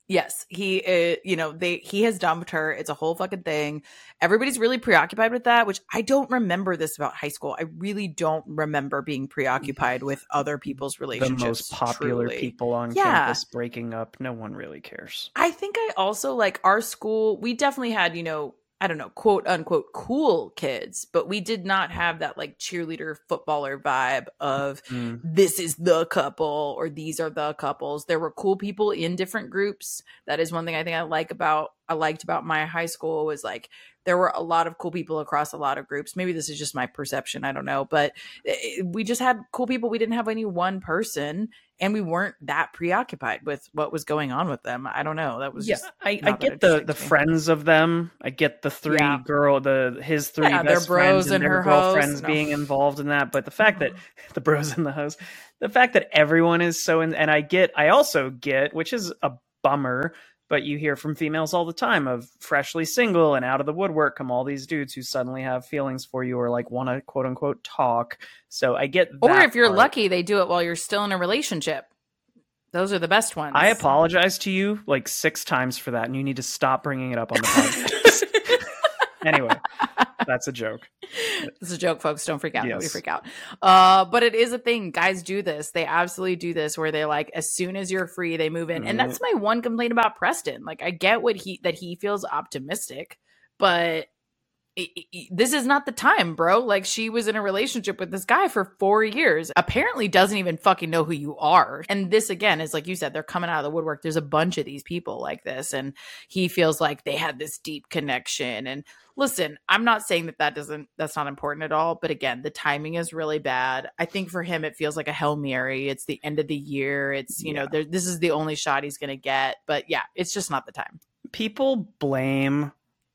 Yes, he, uh, you know, they he has dumped her. It's a whole fucking thing. Everybody's really preoccupied with that, which I don't remember this about high school. I really don't remember being preoccupied with other people's The relationships. most popular truly. people on Yeah. campus breaking up. No one really cares. I think I also like our school. We definitely had, you know, I don't know, quote unquote, cool kids, but we did not have that like cheerleader footballer vibe of Mm. this is the couple or these are the couples. There were cool people in different groups. That is one thing I think I like about, I liked about my high school was like, there were a lot of cool people across a lot of groups. Maybe this is just my perception. I don't know, but it, we just had cool people. We didn't have any one person and we weren't that preoccupied with what was going on with them. I don't know. That was Yeah, just I, I not that get the interesting the to me. friends of them. I get the three Yeah. girl, the his three Yeah, their best bros friends and and their her hoes. girlfriends No. being involved in that. But the fact that the bros and the hoes, the fact that everyone is so in, and I get, I also get, which is a bummer, but you hear from females all the time of freshly single and out of the woodwork come all these dudes who suddenly have feelings for you or like want to quote unquote talk. So I get that. Or if you're part. lucky, they do it while you're still in a relationship. Those are the best ones. I apologize to you like six times for that, and you need to stop bringing it up on the podcast. Anyway, that's a joke. It's a joke, folks. Don't freak out. Yes. Nobody freak out. Uh, but it is a thing. Guys do this. They absolutely do this where they like, as soon as you're free, they move in. And Mm. that's my one complaint about Preston. Like, I get what he, that he feels optimistic, but it, it, this is not the time, bro. Like, she was in a relationship with this guy for four years, apparently doesn't even fucking know who you are. And this, again, is like you said, they're coming out of the woodwork. There's a bunch of these people like this. And he feels like they had this deep connection. And listen, I'm not saying that that doesn't, that's not important at all. But again, the timing is really bad. I think for him, it feels like a Hail Mary. It's the end of the year. It's, you Yeah. know, there, this is the only shot he's going to get. But yeah, it's just not the time. People blame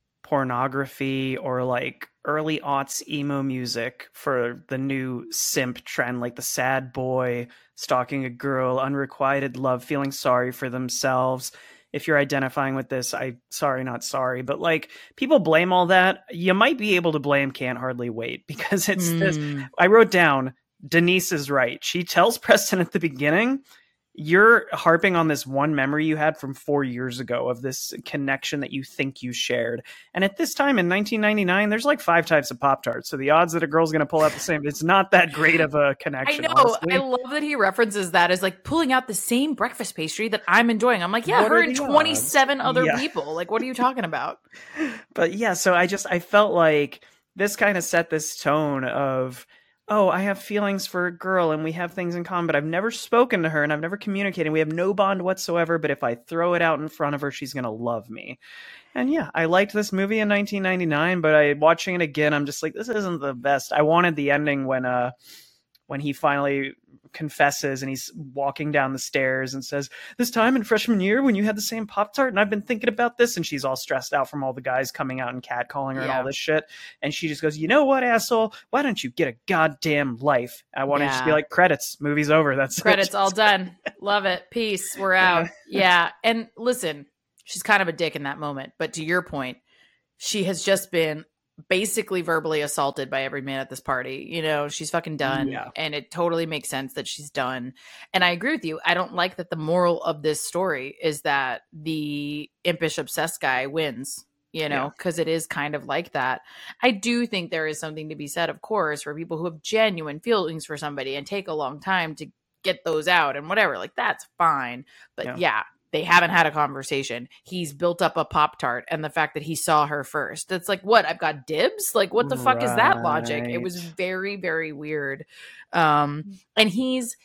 pornography or like early aughts emo music for the new simp trend, like the sad boy stalking a girl, unrequited love, feeling sorry for themselves. If you're identifying with this, I sorry, not sorry, but like people blame all that. You might be able to blame Can't Hardly Wait because it's this. Mm. I wrote down, Denise is right. She tells Preston at the beginning, you're harping on this one memory you had from four years ago of this connection that you think you shared. And at this time in nineteen ninety-nine, there's like five types of Pop-Tarts. So the odds that a girl's going to pull out the same, it's not that great of a I connection. know. Honestly. I love that he references that as like pulling out the same breakfast pastry that I'm enjoying. I'm like, yeah, What her are and the odds? twenty-seven other Yeah. people. Like, what are you talking about? But yeah, so I just, I felt like this kind of set this tone of, oh, I have feelings for a girl and we have things in common, but I've never spoken to her and I've never communicated. We have no bond whatsoever, but if I throw it out in front of her, she's going to love me. And yeah, I liked this movie in nineteen ninety-nine, but I watching it again, I'm just like, this isn't the best. I wanted the ending when, uh, when he finally confesses and he's walking down the stairs and says, this time in freshman year when you had the same Pop-Tart and I've been thinking about this, and she's all stressed out from all the guys coming out and catcalling her and Yeah. all this shit. And she just goes, you know what, asshole? Why don't you get a goddamn life? I want to just be Yeah. like, credits, movie's over. That's it. Credits all done. Love it. Peace. We're out. Yeah. And listen, she's kind of a dick in that moment. But to your point, she has just been basically verbally assaulted by every man at this party. You know, she's fucking done. Yeah. And it totally makes sense that she's done. And I agree with you. I don't like that the moral of this story is that the impish obsessed guy wins. You know, because it is kind of like that. I do think there is something to be said, of course, for people who have genuine feelings for somebody and take a long time to get those out and whatever. Like, that's fine. But Yeah. yeah, they haven't had a conversation. He's built up a Pop-Tart, and the fact that he saw her first. It's like, what? I've got dibs? Like, what the fuck is that logic? It was Right. very, very weird. Um, and he's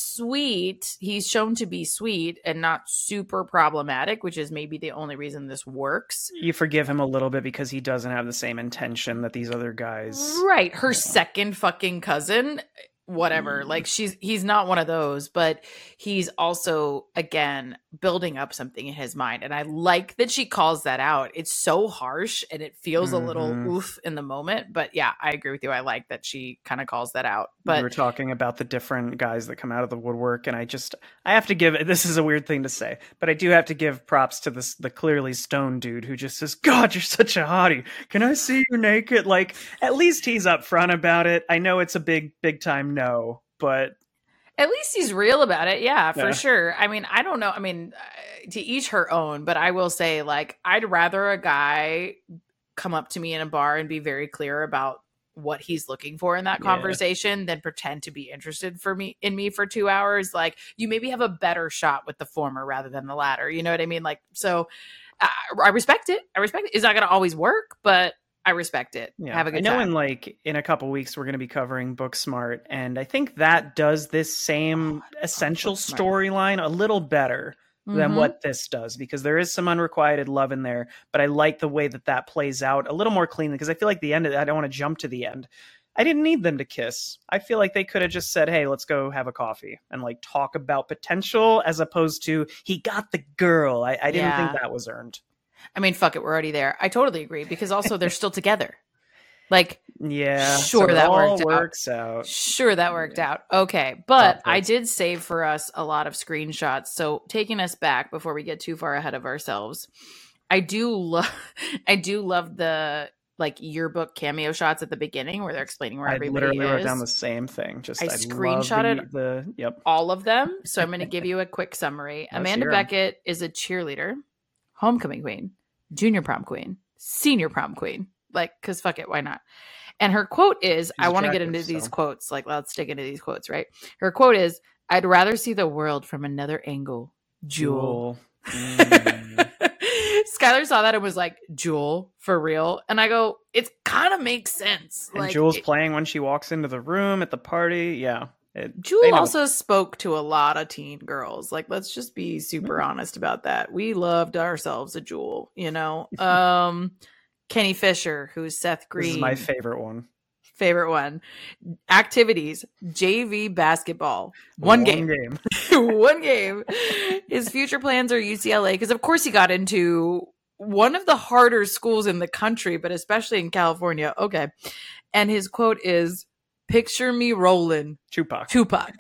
sweet. He's shown to be sweet and not super problematic, which is maybe the only reason this works. You forgive him a little bit because he doesn't have the same intention that these other guys. Right. Her Yeah. second fucking cousin, whatever. Mm. Like, she's he's not one of those, but he's also, again, building up something in his mind. And I like that she calls that out. It's so harsh and it feels a little Mhm. oof in the moment. But yeah, I agree with you. I like that she kind of calls that out. We But were talking about the different guys that come out of the woodwork, and I just I have to give this is a weird thing to say, but I do have to give props to this the clearly stoned dude who just says, God, you're such a hottie. Can I see you naked? Like, at least he's upfront about it. I know it's a big, big time no, but At least he's real about it. Yeah, for Yeah. sure. I mean, I don't know. I mean, uh, to each her own, but I will say, like, I'd rather a guy come up to me in a bar and be very clear about what he's looking for in that Yeah. conversation than pretend to be interested for me in me for two hours. Like, you maybe have a better shot with the former rather than the latter. You know what I mean? Like, so I, I respect it. I respect it. It's not going to always work, but I respect it. Yeah. Have a I good know time. in like in a couple weeks we're going to be covering Booksmart, and I think that does this same Oh, essential Booksmart. storyline a little better than Mhm. what this does, because there is some unrequited love in there, but I like the way that that plays out a little more cleanly, because I feel like the end of it, I don't want to jump to the end. I didn't need them to kiss. I feel like they could have just said, hey, let's go have a coffee and like talk about potential, as opposed to he got the girl. I, I didn't Yeah. think that was earned. I mean, fuck it, we're already there. I totally agree, because also they're still together. Like, Yeah. Sure, so it that all worked out. works out. sure, that worked out. Okay, but I Perfect. did save for us a lot of screenshots. So taking us back before we get too far ahead of ourselves, I do love, I do love the like yearbook cameo shots at the beginning where they're explaining where I everybody literally is. wrote down the same thing. Just I I, love screenshotted the, the yep. all of them. So I'm going to give you a quick summary. Let's Amanda hear 'em. Beckett is a cheerleader, homecoming queen, junior prom queen, senior prom queen. Like, because fuck it, why not? And her quote is, I want to get into attractive, these so. quotes. Like, let's dig into these quotes, right? Her quote is, I'd rather see the world from another angle. Jewel. Mm. Skylar saw that and was like, Jewel, for real? And I go, it kind of makes sense. And like, Jules it- playing when she walks into the room at the party. Yeah. It, they Jewel know. also spoke to a lot of teen girls. Like, let's just be super Mm. honest about that. We loved ourselves a Jewel, you know? Um, Kenny Fisher, who's Seth Green. This is my favorite one. favorite one. Activities, J V basketball. One, game. game. one game. His future plans are U C L A, because of course he got into one of the harder schools in the country, but especially in California. Okay. And his quote is, picture me rolling Tupac. Tupac.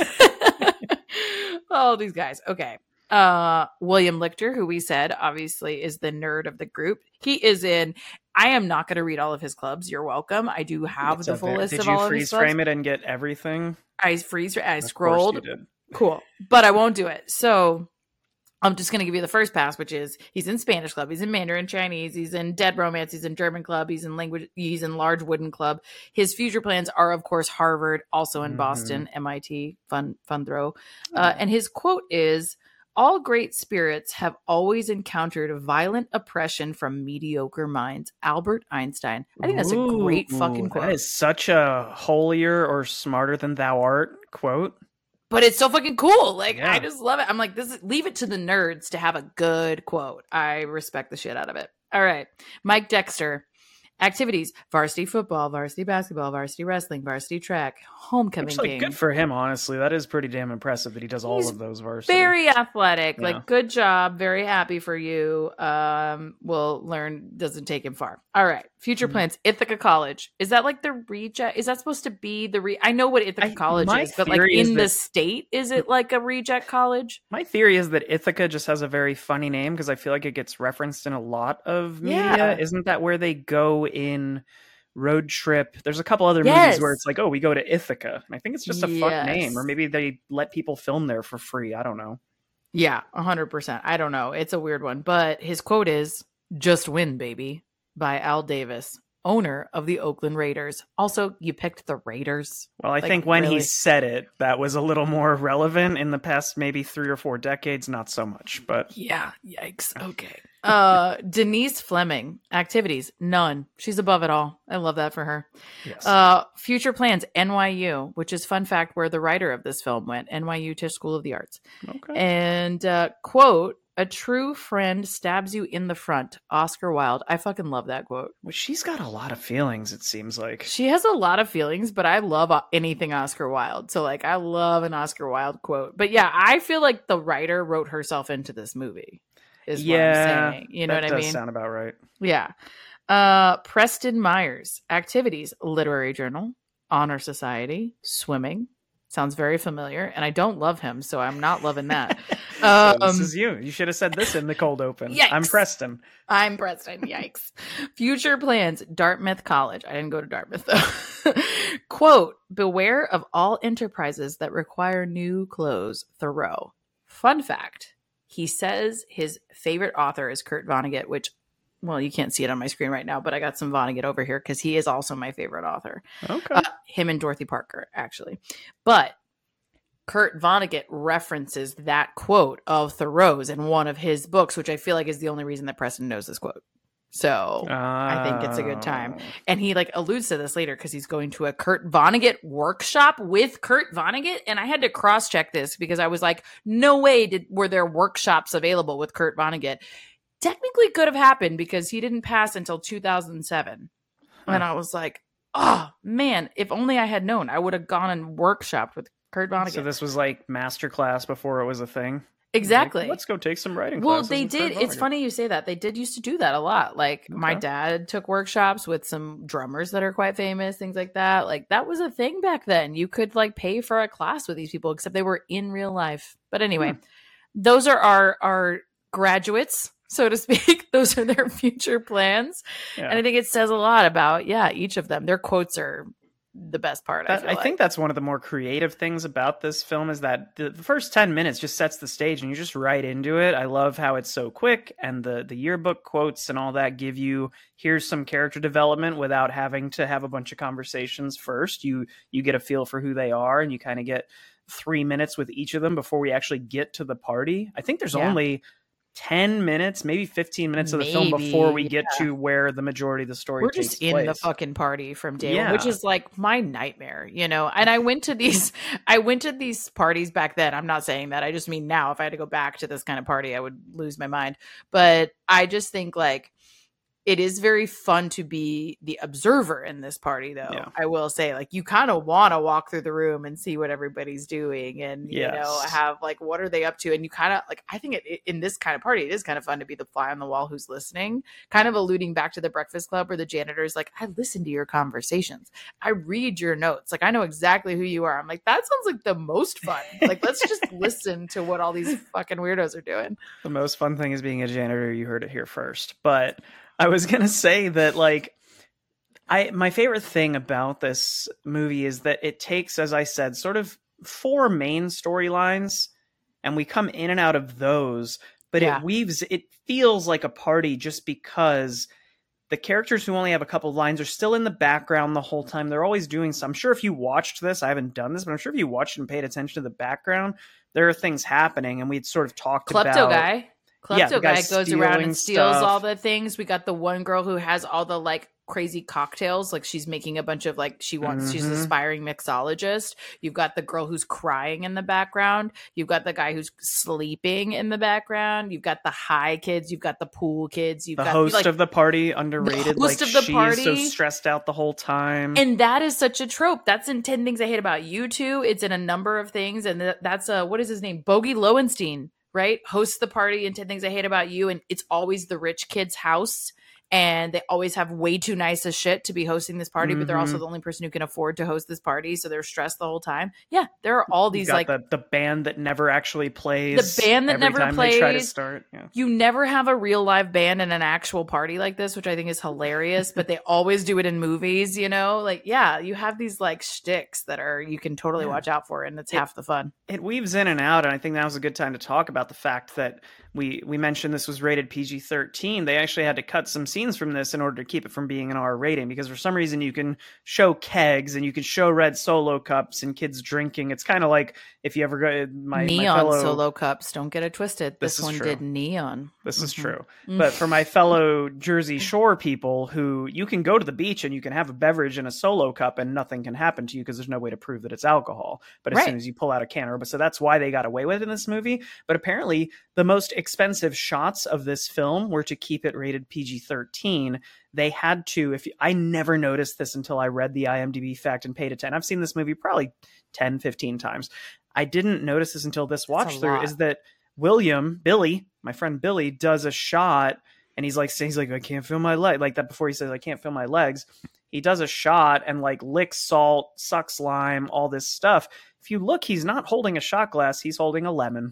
All these guys. Okay. Uh, William Lichter, who we said obviously is the nerd of the group. He is in, I am not going to read all of his clubs. You're welcome. I do have It's the up full there. list Did of you all of freeze his clubs. frame it and get everything? I freeze, I Of course scrolled. you did. Cool. But I won't do it. So I'm just going to give you the first pass, which is he's in Spanish club, he's in Mandarin Chinese, he's in Dead Romance, he's in German club, he's in language, he's in Large Wooden club. His future plans are, of course, Harvard, also in Mhm. Boston, M I T, fun, fun throw. Uh, and his quote is, all great spirits have always encountered violent oppression from mediocre minds. Albert Einstein. I think that's a great Ooh, fucking quote. That is such a holier or smarter than thou art quote. But it's so fucking cool. Like, Yeah. I just love it. I'm like, this is, leave it to the nerds to have a good quote. I respect the shit out of it. All right. Mike Dexter. Activities, varsity football, varsity basketball, varsity wrestling, varsity track, homecoming Which, like, game. good for him, honestly. That is pretty damn impressive that he does all He's of those varsity. Very athletic. Yeah. Like, good job. Very happy for you. Um, we'll learn, doesn't take him far. All right. Future Mhm. plans. Ithaca College. Is that like the reject? Is that supposed to be the re? I know what Ithaca I- College my is, but like theory is in the that- state, is it like a reject college? My theory is that Ithaca just has a very funny name because I feel like it gets referenced in a lot of media. Yeah. Isn't that where they go in Road Trip? There's a couple other Yes. movies where it's like, oh, we go to Ithaca. And I think it's just a fun name. Or Yes. maybe they let people film there for free. I don't know. Yeah, one hundred percent. I don't know. It's a weird one. But his quote is, just win, baby, by Al Davis, owner of the Oakland Raiders. Also, you picked the Raiders. Well, I Like, think when really? he said it, that was a little more relevant. In the past maybe three or four decades, not so much. But Yeah, yikes. Okay. Uh, Denise Fleming. Activities, none. She's above it all. I love that for her. yes. Uh, future plans, N Y U, which is fun fact where the writer of this film went, N Y U Tisch School of the Arts. okay. And uh, quote, a true friend stabs you in the front, Oscar Wilde. I fucking love that quote. Well, she's got a lot of feelings, it seems like. She has a lot of feelings, but I love uh, anything Oscar Wilde. So like, I love an Oscar Wilde quote. But yeah, I feel like the writer wrote herself into this movie. Is yeah, what I'm saying. You know that what I does mean? sound about right. Yeah. Uh, Preston Myers. Activities, literary journal, honor society, swimming. Sounds very familiar. And I don't love him, so I'm not loving that. So this Um, is you. You should have said this in the cold open. Yikes. I'm Preston. I'm Preston. Yikes. Future plans. Dartmouth College. I didn't go to Dartmouth though. Quote, beware of all enterprises that require new clothes. Thoreau. Fun fact. He says his favorite author is Kurt Vonnegut, which, well, you can't see it on my screen right now, but I got some Vonnegut over here because he is also my favorite author. Okay. Uh, him and Dorothy Parker, actually. But Kurt Vonnegut references that quote of Thoreau's in one of his books, which I feel like is the only reason that Preston knows this quote. So uh, I think it's a good time. And he like alludes to this later because he's going to a Kurt Vonnegut workshop with Kurt Vonnegut. And I had to cross check this because I was like, no way did were there workshops available with Kurt Vonnegut. Technically could have happened because he didn't pass until two thousand seven. Huh. And I was like, oh man, if only I had known, I would have gone and workshopped with Kurt Vonnegut. So this was like master class before it was a thing? Exactly. Like, let's go take some writing well, classes. Well, they did. It's funny you say that. They did used to do that a lot. Like okay. my dad took workshops with some drummers that are quite famous, things like that. Like that was a thing back then. You could like pay for a class with these people, except they were in real life. But anyway, hmm. those are our, our graduates, so to speak. Those are their future plans. Yeah. And I think it says a lot about, yeah, each of them. Their quotes are the best part. That, I, feel I like. think that's one of the more creative things about this film is that the first ten minutes just sets the stage and you're just right into it. I love how it's so quick, and the the yearbook quotes and all that give you, here's some character development without having to have a bunch of conversations first. You you get a feel for who they are, and you kind of get three minutes with each of them before we actually get to the party. I think there's yeah. only ten minutes, maybe fifteen minutes of the maybe, film before we get yeah. to where the majority of the story We're takes just in place. the fucking party from day yeah. one, which is like my nightmare, you know. And I went to these I went to these parties back then. I'm not saying that. I just mean now if I had to go back to this kind of party, I would lose my mind. But I just think like it is very fun to be the observer in this party, though. Yeah. I will say, like, you kind of want to walk through the room and see what everybody's doing and, yes. you know, have, like, what are they up to? And you kind of, like, I think it, in this kind of party, it is kind of fun to be the fly on the wall who's listening, kind of alluding back to the Breakfast Club where the janitor's like, I listen to your conversations. I read your notes. Like, I know exactly who you are. I'm like, that sounds like the most fun. Like, let's just listen to what all these fucking weirdos are doing. The most fun thing is being a janitor. You heard it here first. But I was going to say that, like, I my favorite thing about this movie is that it takes, as I said, sort of four main storylines, and we come in and out of those, but yeah. it weaves, it feels like a party just because the characters who only have a couple of lines are still in the background the whole time. They're always doing some. I'm sure if you watched this, I haven't done this, but I'm sure if you watched and paid attention to the background, there are things happening, and we'd sort of talked Klepto about... guy. Klepto yeah, guy goes around and steals stuff. all the things. We got the one girl who has all the like crazy cocktails. Like she's making a bunch of like, she wants, mm-hmm. she's an aspiring mixologist. You've got the girl who's crying in the background. You've got the guy who's sleeping in the background. You've got the high kids. You've got the pool kids. You've the got host like, of the party, underrated. The host like of the she party. is so stressed out the whole time. And that is such a trope. That's in ten Things I Hate About You too. It's in a number of things. And th- that's a, what is his name? Bogey Lowenstein. Right? Hosts the party in ten Things I Hate About You. And it's always the rich kid's house. And they always have way too nice a shit to be hosting this party, mm-hmm. but they're also the only person who can afford to host this party. So they're stressed the whole time. Yeah. There are all these like the, the band that never actually plays. The band that every never time plays. They try to start. Yeah. You never have a real live band in an actual party like this, which I think is hilarious, but they always do it in movies, you know? Like, yeah, you have these like shticks that are, you can totally yeah. watch out for, and it's it, half the fun. It weaves in and out, and I think that was a good time to talk about the fact that we, we mentioned this was rated P G thirteen. They actually had to cut some scenes from this in order to keep it from being an R rating, because for some reason you can show kegs and you can show red Solo cups and kids drinking. It's kind of like if you ever go my neon my fellow, Solo cups. Don't get it twisted. This, this one true. did neon. This mm-hmm. is true. But for my fellow Jersey Shore people, who you can go to the beach and you can have a beverage in a Solo cup and nothing can happen to you because there's no way to prove that it's alcohol. But as right. soon as you pull out a can, but so that's why they got away with it in this movie. But apparently the most expensive shots of this film were to keep it rated P G thirteen. They had to, if you, I never noticed this until I read the IMDb fact and paid attention. I've seen this movie probably ten, fifteen times. I didn't notice this until this watch through, is that William, Billy, my friend Billy, does a shot and he's like, he's like, I can't feel my leg. Like that before he says, I can't feel my legs. He does a shot and like licks salt, sucks lime, all this stuff. If you look, he's not holding a shot glass. He's holding a lemon.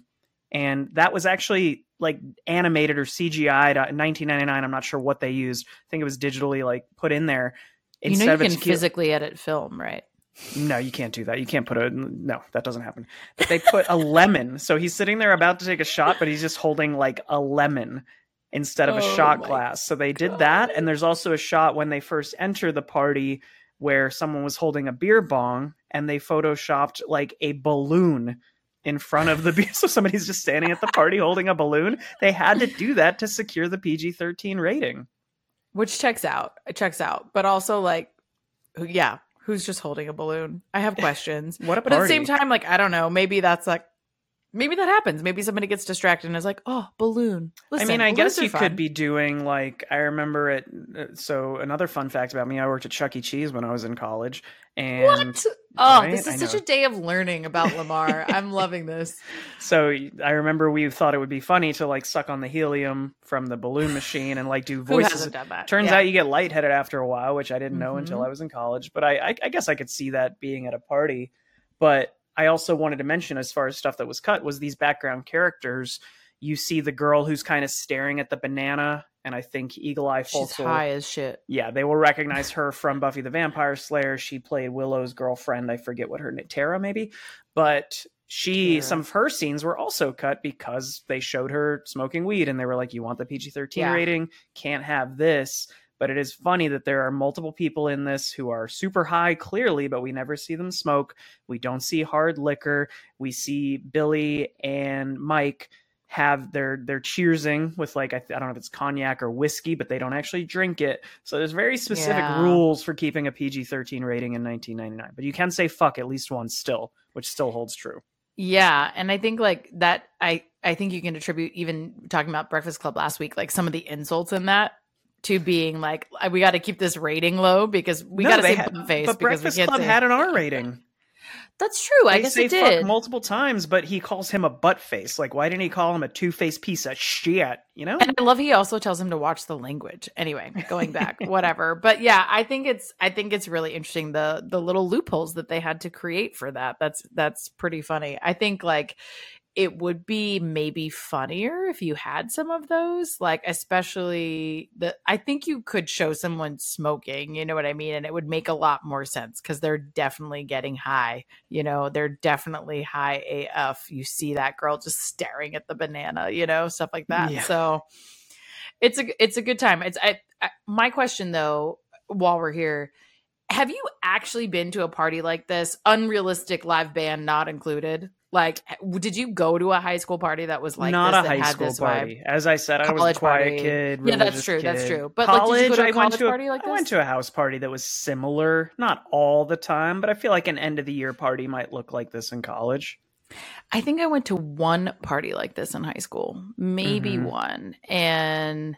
And that was actually like animated or C G I'd in nineteen ninety-nine. I'm not sure what they used. I think it was digitally like put in there. You know, you can physically edit film, right? No, you can't do that. You can't put a, no, that doesn't happen. But they put a lemon. So he's sitting there about to take a shot, but he's just holding like a lemon instead of a Oh shot my glass. So they did God. that. And there's also a shot when they first enter the party where someone was holding a beer bong and they photoshopped like a balloon in front of the beer. So somebody's just standing at the party holding a balloon. They had to do that to secure the P G thirteen rating. Which checks out. It checks out. But also like, yeah. Who's just holding a balloon? I have questions. What a But at the party. same time, like, I don't know. Maybe that's like, maybe that happens. Maybe somebody gets distracted and is like, oh, balloon. Listen, I mean, I guess balloons are you fun. could be doing like, I remember it. uh, So another fun fact about me, I worked at Chuck E. Cheese when I was in college. And What? Oh, Right? this I is such know. a day of learning about Lamar. I'm loving this. So I remember we thought it would be funny to like suck on the helium from the balloon machine and like do Who voices. hasn't done that? Turns Yeah. out you get lightheaded after a while, which I didn't know until Mhm. I was in college. But I, I, I guess I could see that being at a party. But I also wanted to mention, as far as stuff that was cut, was these background characters. You see the girl who's kind of staring at the banana, and I think Eagle Eye She's Foltz will- high as shit. yeah, they will recognize her from Buffy the Vampire Slayer. She played Willow's girlfriend. I forget what her name, Tara maybe, but she Tara. some of her scenes were also cut because they showed her smoking weed, and they were like, "You want the P G thirteen Yeah. rating? Can't have this." But it is funny that there are multiple people in this who are super high, clearly, but we never see them smoke. We don't see hard liquor. We see Billy and Mike have their their cheersing with like I, th- I don't know if it's cognac or whiskey, but they don't actually drink it. So there's very specific Yeah. rules for keeping a P G thirteen rating in nineteen ninety-nine. But you can say fuck at least once still, which still holds true. Yeah, and I think like that. I I think you can attribute, even talking about Breakfast Club last week, like some of the insults in that to being like, we got to keep this rating low because we No, got to they say had- butt face but because we Breakfast can't Club say- had an R rating. That's true. I They guess say it fuck did. multiple times, but he calls him a butt face. Like, why didn't he call him a two-faced piece of shit? You know? And I love he also tells him to watch the language. Anyway, going back, whatever. But yeah, I think it's I think it's really interesting the the little loopholes that they had to create for that. That's that's pretty funny. I think like it would be maybe funnier if you had some of those, like especially the I think you could show someone smoking, you know what I mean? And it would make a lot more sense because they're definitely getting high. You know, they're definitely high A F. You see that girl just staring at the banana, you know, stuff like that. Yeah. So it's a it's a good time. It's I, I my question though, while we're here, have you actually been to a party like this? Unrealistic live band not included. Like, did you go to a high school party that was like Not this, a that high had school this party. vibe? As I said, I was a College quiet party. kid. Yeah, that's religious true, that's kid. true. But, like, did you go to a I went college to a, party like I went this? to a house party that was similar, not all the time, but I feel like an end of the year party might look like this in college. I think I went to one party like this in high school, maybe Mhm. one, and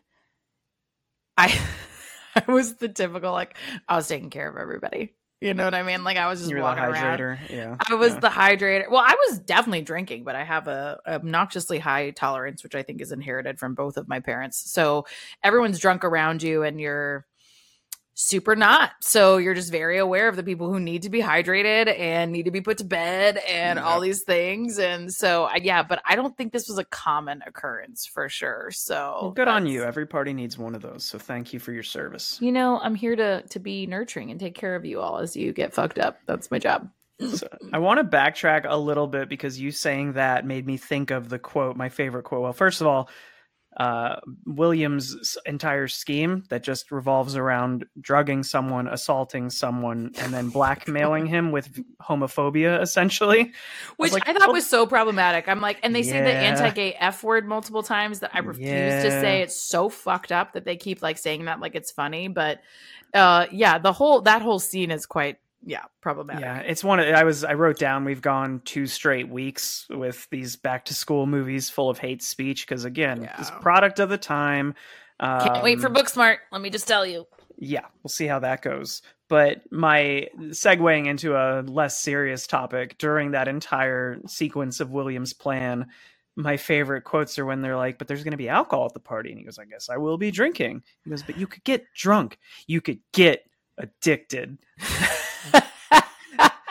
I I was the typical like I was taking care of everybody. You know what I mean? Like I was just You're the walking around. hydrator. Yeah. I was yeah. the hydrator. Well, I was definitely drinking, but I have a obnoxiously high tolerance, which I think is inherited from both of my parents. So everyone's drunk around you and you're super not. So you're just very aware of the people who need to be hydrated and need to be put to bed and Yeah. all these things. And so, I- yeah, but I don't think this was a common occurrence for sure. So Well, good on that's- you. Every party needs one of those. So thank you for your service. You know, I'm here to to be nurturing and take care of you all as you get fucked up. That's my job. So I want to backtrack a little bit because you saying that made me think of the quote, my favorite quote. Well, first of all, uh, Williams' entire scheme that just revolves around drugging someone, assaulting someone, and then blackmailing him with homophobia, essentially. Which like, I thought oh. was so problematic. I'm like, and they say the Yeah. anti-gay F word multiple times that I refuse to Yeah. say. It's so fucked up that they keep like saying that like it's funny. But uh yeah, the whole that whole scene is quite yeah, problematic. Yeah, it's one of I was I wrote down we've gone two straight weeks with these back to school movies full of hate speech because again, Yeah. it's product of the time. Can't wait for Um, Booksmart. Let me just tell you. Yeah, we'll see how that goes. But my segueing into a less serious topic during that entire sequence of William's plan, my favorite quotes are when they're like, but there's going to be alcohol at the party. And he goes, I guess I will be drinking. He goes, but you could get drunk. You could get addicted.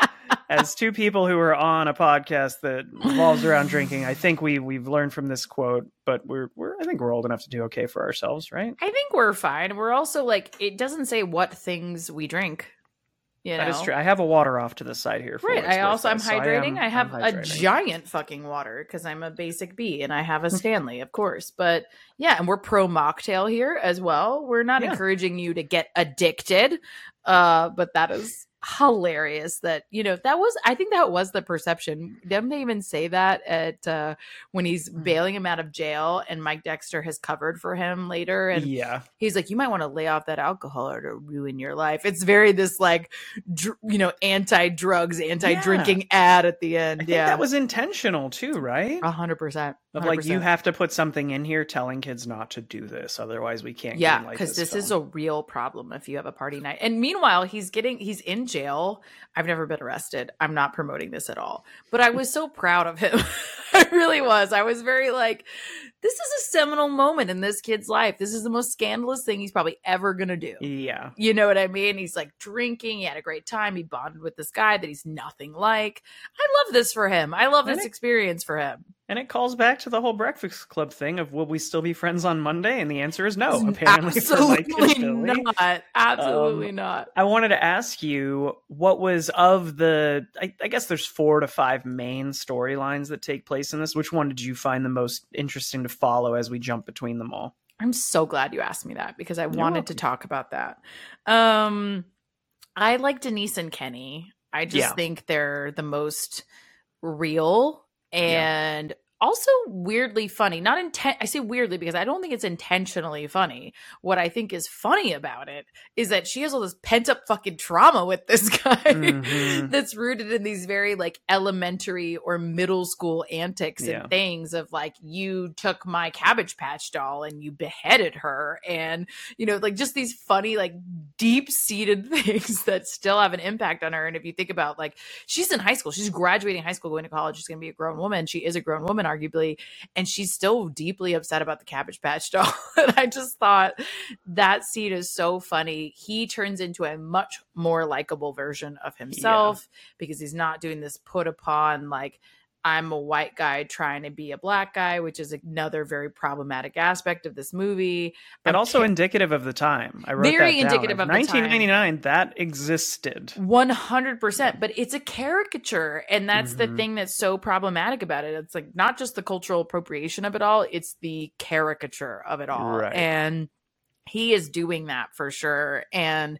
as two people who are on a podcast that revolves around drinking, I think we we've learned from this quote, but we're we're I think we're old enough to do okay for ourselves, right? I think we're fine. We're also like, it doesn't say what things we drink. You know? That is true. I have a water off to the side here. For right. I also, I'm so hydrating. I, am, I have I'm a hydrating. giant fucking water because I'm a basic bee and I have a Stanley, of course. But yeah, and we're pro mocktail here as well. We're not Yeah. encouraging you to get addicted. Uh, but that is hilarious that, you know, that was, I think that was the perception. Didn't they even say that at uh, when he's bailing him out of jail and Mike Dexter has covered for him later? And yeah. he's like, you might want to lay off that alcohol or it'll ruin your life. It's very this like, dr- you know, anti-drugs, anti-drinking Yeah. ad at the end. I think yeah. that was intentional too, right? A hundred percent. Of like, you have to put something in here telling kids not to do this, otherwise we can't. Yeah, greenlight because this film. is a real problem if you have a party night. And meanwhile, he's getting he's in jail. I've never been arrested. I'm not promoting this at all. But I was so proud of him. I really was. I was very like, this is a seminal moment in this kid's life. This is the most scandalous thing he's probably ever gonna do. Yeah. You know what I mean? He's like drinking. He had a great time. He bonded with this guy that he's nothing like. I love this for him. I love this Right. experience for him. And it calls back to the whole Breakfast Club thing of will we still be friends on Monday? And the answer is no, apparently. For Mike and Absolutely Billy. not. Absolutely Um, not. I wanted to ask you what was of the, I, I guess there's four to five main storylines that take place in this. Which one did you find the most interesting to follow as we jump between them all? I'm so glad you asked me that because I You're wanted welcome. to talk about that. Um, I like Denise and Kenny. I just Yeah. think they're the most real and also weirdly funny. Not intent. I say weirdly because I don't think it's intentionally funny. What I think is funny about it is that she has all this pent up fucking trauma with this guy Mhm. that's rooted in these very like elementary or middle school antics Yeah. and things of like, you took my Cabbage Patch doll and you beheaded her. And, you know, like just these funny, like deep seated things that still have an impact on her. And if you think about like, she's in high school, she's graduating high school, going to college, she's going to be a grown woman. She is a grown woman, arguably, and she's still deeply upset about the Cabbage Patch doll. And I just thought that scene is so funny. He turns into a much more likable version of himself because he's not doing this put upon like, I'm a white guy trying to be a black guy, which is another very problematic aspect of this movie. But I'm also ca- indicative of the time. I wrote Very that down. indicative of the time. nineteen ninety-nine, that existed. one hundred percent, but it's a caricature, and that's the Mhm. thing that's so problematic about it. It's like not just the cultural appropriation of it all, it's the caricature of it all. Right. And he is doing that for sure. And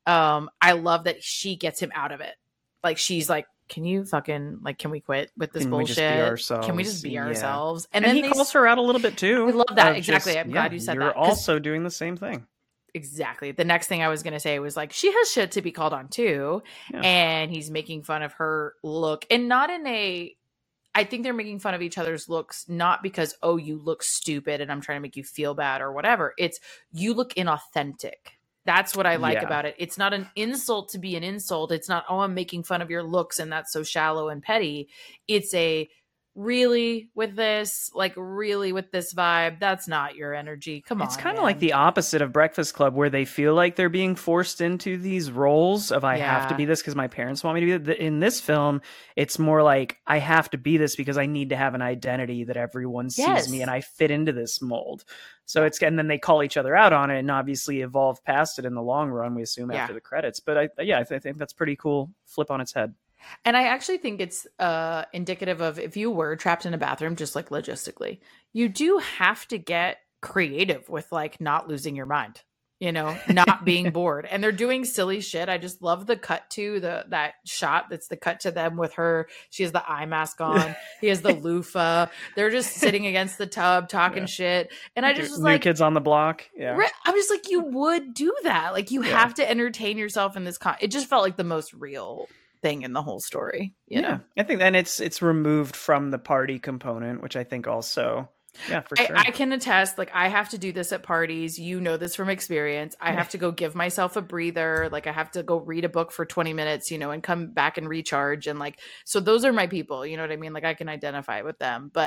um I love that she gets him out of it. Like she's like, can you fucking like can we quit with this Can we bullshit? just be ourselves? Can we just be Yeah. ourselves? And, then he they calls her out a little bit too. I love that. of Exactly. I'm glad you said you're that, 'cause- also doing the same thing. Exactly. The next thing I was going to say was like, she has shit to be called on too. Yeah. And he's making fun of her look, and not in a, I think they're making fun of each other's looks, not because, oh, you look stupid and I'm trying to make you feel bad or whatever. It's you look inauthentic. That's what I like Yeah. about it. It's not an insult to be an insult. It's not, oh, I'm making fun of your looks and that's so shallow and petty. It's a, really with this, like really with this vibe, that's not your energy. Come on. It's kind of like the opposite of Breakfast Club, where they feel like they're being forced into these roles of I have to Yeah. be this because my parents want me to be that. In this film, it's more like I have to be this because I need to have an identity that everyone sees Yes. me and I fit into this mold. So it's, and then they call each other out on it and obviously evolve past it in the long run, we assume, Yeah. after the credits. But I, yeah, I, th- I think that's pretty cool. Flip on its head. And I actually think it's uh, indicative of if you were trapped in a bathroom, just like logistically, you do have to get creative with like not losing your mind, you know, not being bored. And they're doing silly shit. I just love the cut to the that shot. That's the cut to them with her. She has the eye mask on. He has the loofah. They're just sitting against the tub talking Yeah. shit. And I just was New like, Kids on the Block. Yeah. Re- I'm just like, you would do that. Like you Yeah. have to entertain yourself in this. Con- it just felt like the most real thing in the whole story. You yeah, know? I think then it's it's removed from the party component, which I think also, yeah, for I, sure. I can attest, like I have to do this at parties. You know this from experience. I have to go give myself a breather. Like I have to go read a book for twenty minutes, you know, and come back and recharge. And like, so those are my people, you know what I mean? Like I can identify with them. But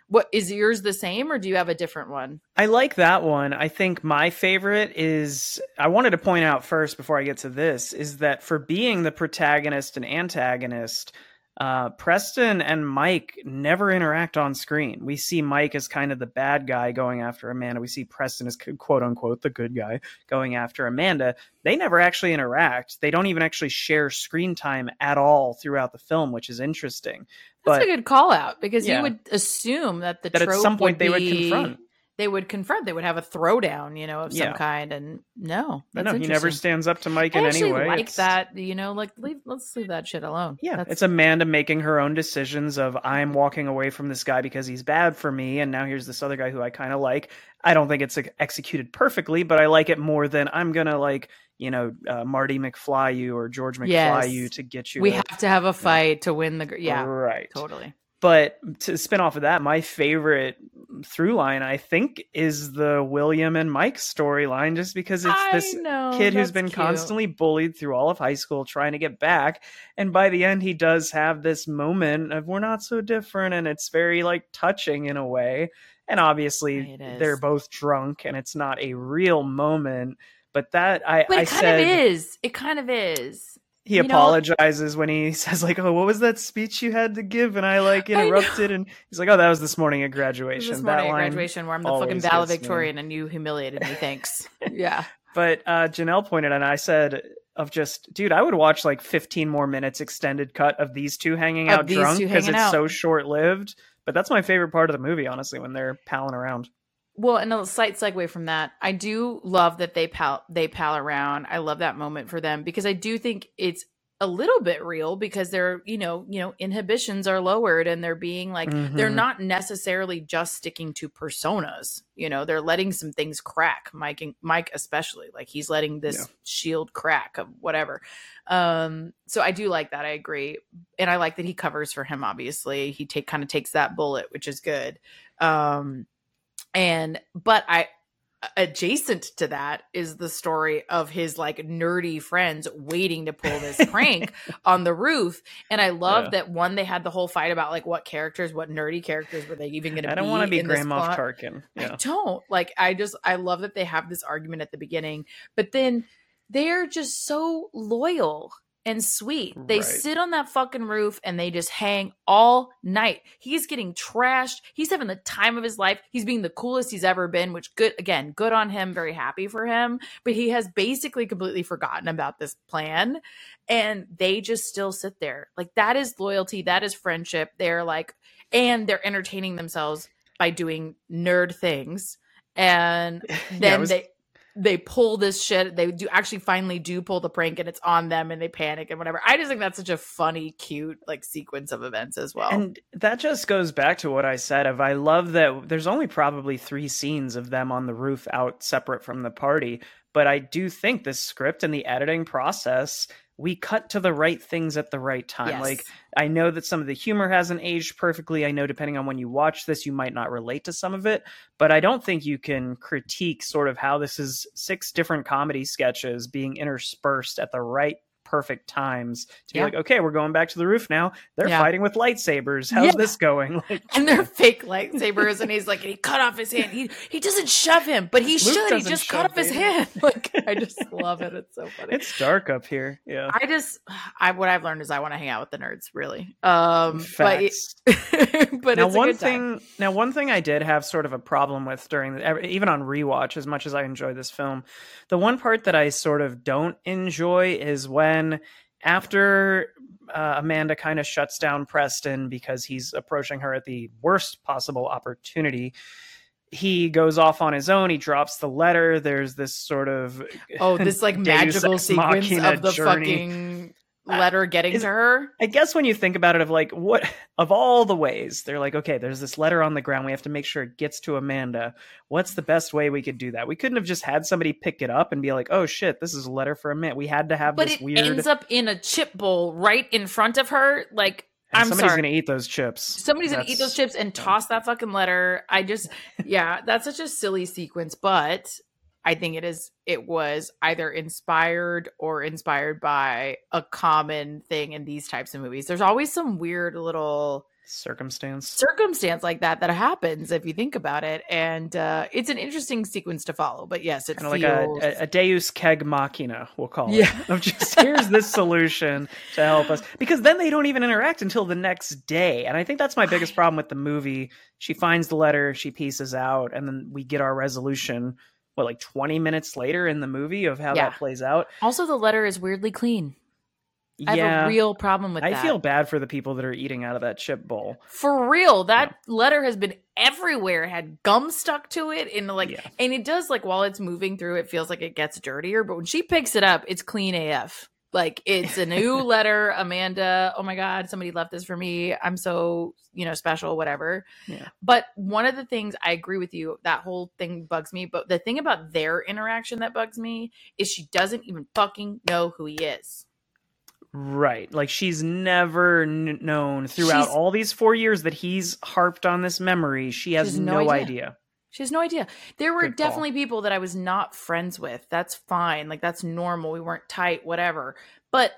What is yours the same, or do you have a different one? I like that one. I think my favorite is, I wanted to point out first before I get to this, is that for being the protagonist and antagonist, uh, Preston and Mike never interact on screen. We see Mike as kind of the bad guy going after Amanda. We see Preston as quote unquote the good guy going after Amanda. They never actually interact. They don't even actually share screen time at all throughout the film, which is interesting. That's but, a good call out, because yeah. you would assume that the that trope at some point would they be, would confront. They would confront. They would have a throwdown, you know, of some Yeah. kind. And no, that's no, he never interesting. stands up to Mike I in actually any way. like It's- that, you know, like leave, let's leave that shit alone. Yeah, That's- it's Amanda making her own decisions of I'm walking away from this guy because he's bad for me, and now here's this other guy who I kind of like. I don't think it's ex- executed perfectly, but I like it more than I'm gonna like, you know, uh, Marty McFly you or George McFly Yes. you to get you. we to, have to have a fight to win the. gr- Yeah, right. totally. But to spin off of that, my favorite through line, I think, is the William and Mike storyline, just because it's I this know, kid who's that's been cute. constantly bullied through all of high school trying to get back. And by the end, he does have this moment of we're not so different. And it's very like touching in a way. And obviously, It is. they're both drunk and it's not a real moment. But that I, But I it kind said, of is. It kind of is. he You know- apologizes when he says like, oh, what was that speech you had to give? And I like I know. interrupted, and he's like, oh, that was this morning at It was graduation. this that morning at line graduation where I'm the fucking always gets me. valedictorian and you humiliated me. Thanks. Yeah. But uh, Janelle pointed out, and I said, of just, dude, I would watch like fifteen more minutes extended cut of these two hanging Of out these drunk two because hanging it's out. so short lived. But that's my favorite part of the movie, honestly, when they're palling around. Well, and a slight segue from that, I do love that they pal they pal around. I love that moment for them because I do think it's a little bit real because they're, you know, you know, inhibitions are lowered and they're being like, they're Mhm. not necessarily just sticking to personas. You know, they're letting some things crack. Mike and Mike especially, like he's letting this Yeah. shield crack of whatever. Um, so I do like that. I agree, and I like that he covers for him. Obviously, he take kind of takes that bullet, which is good. Um, and but I. Adjacent to that is the story of his like nerdy friends waiting to pull this prank on the roof. And I love Yeah. that one, they had the whole fight about like what characters, what nerdy characters were they even going to be? I don't want to be in this Grand Moff plot. Tarkin. I Yeah. don't like, I just, I love that they have this argument at the beginning, but then they're just so loyal and sweet. They Right. sit on that fucking roof and they just hang all night. He's getting trashed. He's having the time of his life. He's being the coolest he's ever been, which good, again, good on him. Very happy for him. But he has basically completely forgotten about this plan. And they just still sit there. Like that is loyalty. That is friendship. They're like, and they're entertaining themselves by doing nerd things. And then Yeah, it was- they they pull this shit. They do actually finally do pull the prank and it's on them and they panic and whatever. I just think that's such a funny, cute like sequence of events as well. And that just goes back to what I said of I love that there's only probably three scenes of them on the roof out separate from the party. But I do think the script and the editing process, we cut to the right things at the right time. Yes. Like, I know that some of the humor hasn't aged perfectly. I know depending on when you watch this, you might not relate to some of it. But I don't think you can critique sort of how this is six different comedy sketches being interspersed at the right perfect times to Yeah. be like, okay, we're going back to the roof now. They're Yeah. fighting with lightsabers. How's Yeah. this going? Like, And they're fake lightsabers, and he's like, he cut off his hand. He he doesn't shove him, but he Luke should. He doesn't just shove cut off his Vader. hand. Like I just love it. It's so funny. it's dark up here. Yeah. I just, I what I've learned is I want to hang out with the nerds, really. Um, but it- Facts. but now it's a one good time. thing now one thing I did have sort of a problem with during the, even on rewatch, as much as I enjoy this film, the one part that I sort of don't enjoy is when after uh, Amanda kind of shuts down Preston because he's approaching her at the worst possible opportunity, he goes off on his own. He drops the letter. There's this sort of Oh, this like Deus magical Ex sequence Machina of the journey. fucking letter getting is- to her. I guess when you think about it, of like what of all the ways, they're like, okay, there's this letter on the ground. We have to make sure it gets to Amanda. What's the best way we could do that? We couldn't have just had somebody pick it up and be like, oh shit, this is a letter for Amanda. We had to have But this it weird. ends up in a chip bowl right in front of her. Like, and I'm somebody's sorry. gonna eat those chips. Somebody's gonna eat those That's- chips and toss that fucking letter. I just, yeah, that's such a silly sequence, but I think it is, it was either inspired or inspired by a common thing in these types of movies. There's always some weird little circumstance. circumstance like that that happens if you think about it, and uh it's an interesting sequence to follow. But yes, it Kind of feels like a, a, a Deus Keg Machina, we'll call Yeah. it. Of just here's this solution to help us, because then they don't even interact until the next day, and I think that's my biggest problem with the movie. She finds the letter, she pieces out, and then we get our resolution. What, like twenty minutes later in the movie of how Yeah. that plays out. Also, the letter is weirdly clean. I Yeah, have a real problem with I that. feel bad for the people that are eating out of that chip bowl. For real, that letter has been everywhere. It had gum stuck to it, and like, Yeah. and it does, like, while it's moving through, it feels like it gets dirtier. But when she picks it up, it's clean A F. Like, it's a new letter, Amanda. Oh my God, somebody left this for me. I'm so, you know, special, whatever. Yeah. But one of the things, I agree with you, that whole thing bugs me. But the thing about their interaction that bugs me is she doesn't even fucking know who he is. Right. Like, she's never n- known throughout She's- all these four years that he's harped on this memory. She has has no, no idea. idea. She has no idea. There were Good call. definitely people that I was not friends with. That's fine. Like, that's normal. We weren't tight, whatever. But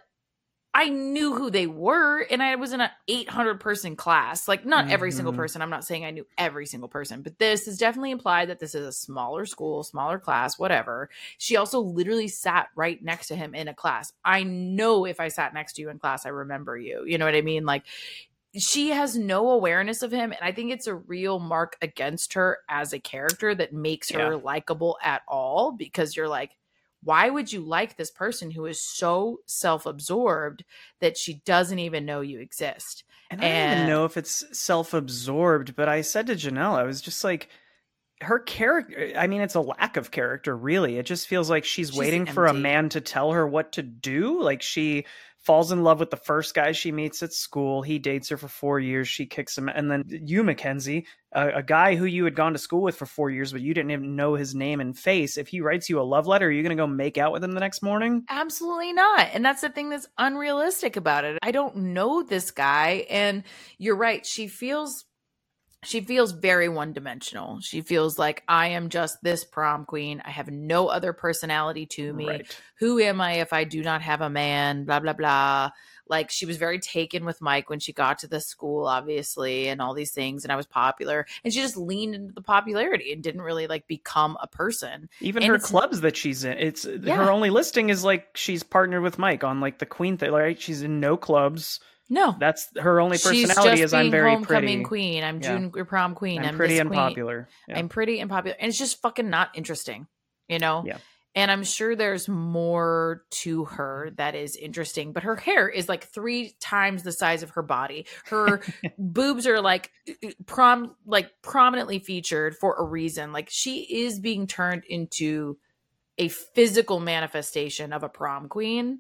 I knew who they were, and I was in an eight hundred person class. Like, not every single Mhm. person. I'm not saying I knew every single person, but this is definitely implied that this is a smaller school, smaller class, whatever. She also literally sat right next to him in a class. I know if I sat next to you in class, I remember you. You know what I mean? Like, she has no awareness of him, and I think it's a real mark against her as a character that makes her Yeah. likable at all, because you're like, why would you like this person who is so self-absorbed that she doesn't even know you exist? And I don't And- even know if it's self-absorbed, but I said to Janelle, I was just like, her character, I mean, it's a lack of character, really. It just feels like she's, She's waiting for a empty. man to tell her what to do. Like, she falls in love with the first guy she meets at school. He dates her for four years. She kicks him. And then you, Mackenzie, a, a guy who you had gone to school with for four years, but you didn't even know his name and face. If he writes you a love letter, are you going to go make out with him the next morning? Absolutely not. And that's the thing that's unrealistic about it. I don't know this guy. And you're right. She feels she feels very one-dimensional. She feels like, I am just this prom queen. I have no other personality to me. Right. Who am I if I do not have a man? Blah, blah, blah. Like, she was very taken with Mike when she got to the school, obviously, and all these things. And I was popular. And she just leaned into the popularity and didn't really, like, become a person. Even And her it's- clubs that she's in, it's Yeah. her only listing is like she's partnered with Mike on like the Queen thing. Right? She's in no clubs. No. That's her only She's personality. just Is I'm being very homecoming pretty. queen. I'm Yeah. June prom queen. I'm, I'm, pretty this and queen. popular. Yeah. I'm pretty and popular. And it's just fucking not interesting, you know? Yeah. And I'm sure there's more to her that is interesting, but her hair is like three times the size of her body. Her boobs are like prom, like prominently featured for a reason. Like, she is being turned into a physical manifestation of a prom queen.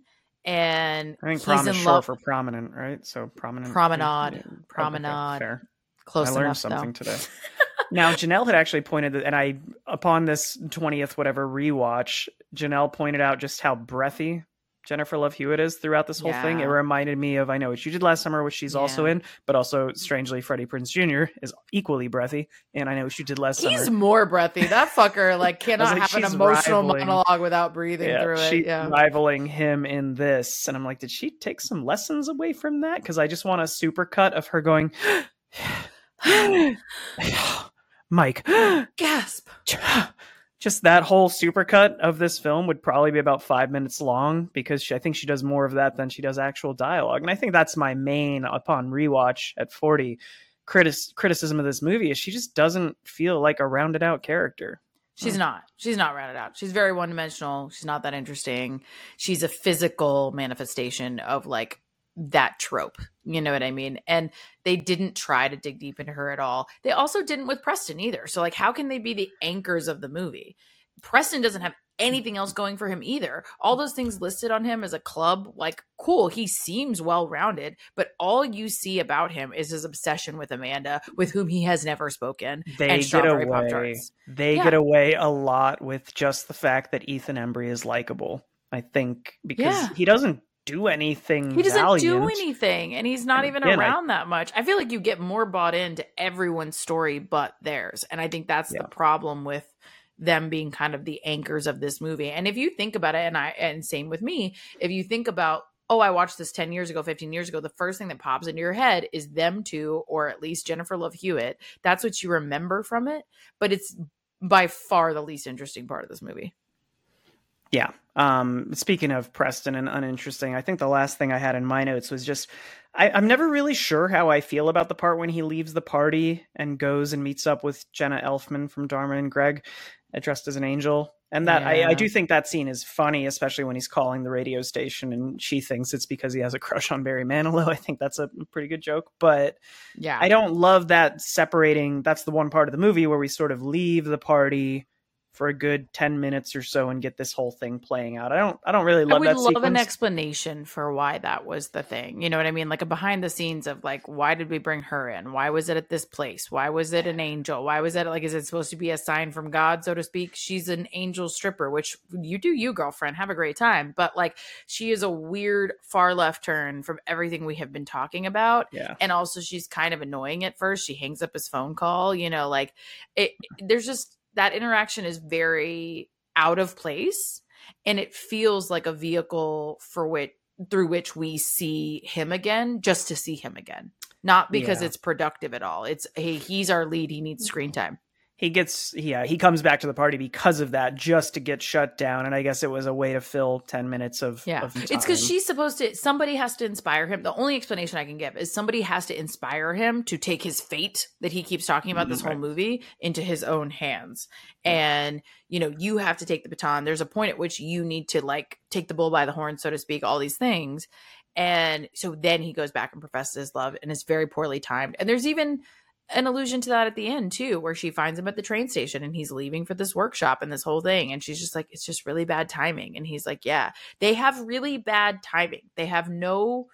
And I think he's prom in is short love. for prominent, right? So prominent. Promenade. Yeah, okay, Promenade. fair. Close I learned enough, something though. today. Now, Janelle had actually pointed that, and I, upon this twentieth whatever rewatch, Janelle pointed out just how breathy Jennifer Love Hewitt is throughout this whole thing. It Yeah. reminded me of I Know What You Did Last Summer, which she's also Yeah. in, but also, strangely, Freddie Prinze Junior is equally breathy, and I Know What You Did Last He's Summer. more breathy. That fucker like cannot like, have an she's emotional rivaling- monologue without breathing Yeah, through it. she's Yeah. rivaling him in this, and I'm like, did she take some lessons away from that? Because I just want a super cut of her going, Mike, Gasp. just that whole supercut of this film would probably be about five minutes long, because she, I think she does more of that than she does actual dialogue. And I think that's my main, upon rewatch at forty, critis- criticism of this movie is she just doesn't feel like a rounded out character. She's not. She's not rounded out. She's very one dimensional. She's not that interesting. She's a physical manifestation of like that trope. You know what I mean? And they didn't try to dig deep into her at all. They also didn't with Preston either. So like, how can they be the anchors of the movie? Preston doesn't have anything else going for him either. All those things listed on him as a club, like, cool, he seems well-rounded, but all you see about him is his obsession with Amanda, with whom he has never spoken. They and get strawberry away. Pop-Tarts. They Yeah. get away a lot with just the fact that Ethan Embry is likable. I think because Yeah. he doesn't do anything. He doesn't do valiant. anything, and he's not And even again, I- around that much. I feel like you get more bought into everyone's story but theirs, and I think that's Yeah. the problem with them being kind of the anchors of this movie. And if you think about it, and I and same with me, if you think about, oh, I watched this ten years ago, fifteen years ago, the first thing that pops into your head is them two, or at least Jennifer Love Hewitt. That's what you remember from it. But it's by far the least interesting part of this movie. Yeah. Um, speaking of Preston and uninteresting, I think the last thing I had in my notes was just, I, I'm never really sure how I feel about the part when he leaves the party and goes and meets up with Jenna Elfman from Dharma and Greg, dressed as an angel. And that Yeah. I, I do think that scene is funny, especially when he's calling the radio station and she thinks it's because he has a crush on Barry Manilow. I think that's a pretty good joke, but yeah, I don't love that separating. That's the one part of the movie where we sort of leave the party for a good ten minutes or so and get this whole thing playing out. I don't, I don't really love I would that love sequence. an explanation for why that was the thing. You know what I mean? Like a behind the scenes of like, why did we bring her in? Why was it at this place? Why was it an angel? Why was it like, is it supposed to be a sign from God, so to speak? She's an angel stripper, which you do you, girlfriend, have a great time. But like, she is a weird far left turn from everything we have been talking about. Yeah. And also she's kind of annoying at first. She hangs up his phone call, you know, like it, there's just, that interaction is very out of place, and it feels like a vehicle for which through which we see him again, just to see him again, not because Yeah. it's productive at all. It's, hey, he's our lead, he needs screen time. He gets, yeah, he comes back to the party because of that, just to get shut down. And I guess it was a way to fill ten minutes of, Yeah. of time. It's because she's supposed to, somebody has to inspire him. The only explanation I can give is somebody has to inspire him to take his fate that he keeps talking about this Right. whole movie into his own hands. And, you know, you have to take the baton. There's a point at which you need to like take the bull by the horn, so to speak, all these things. And so then he goes back and professes his love, and it's very poorly timed. And there's even an allusion to that at the end too, where she finds him at the train station and he's leaving for this workshop and this whole thing. And she's just like, it's just really bad timing. And he's like, yeah, they have really bad timing. They have no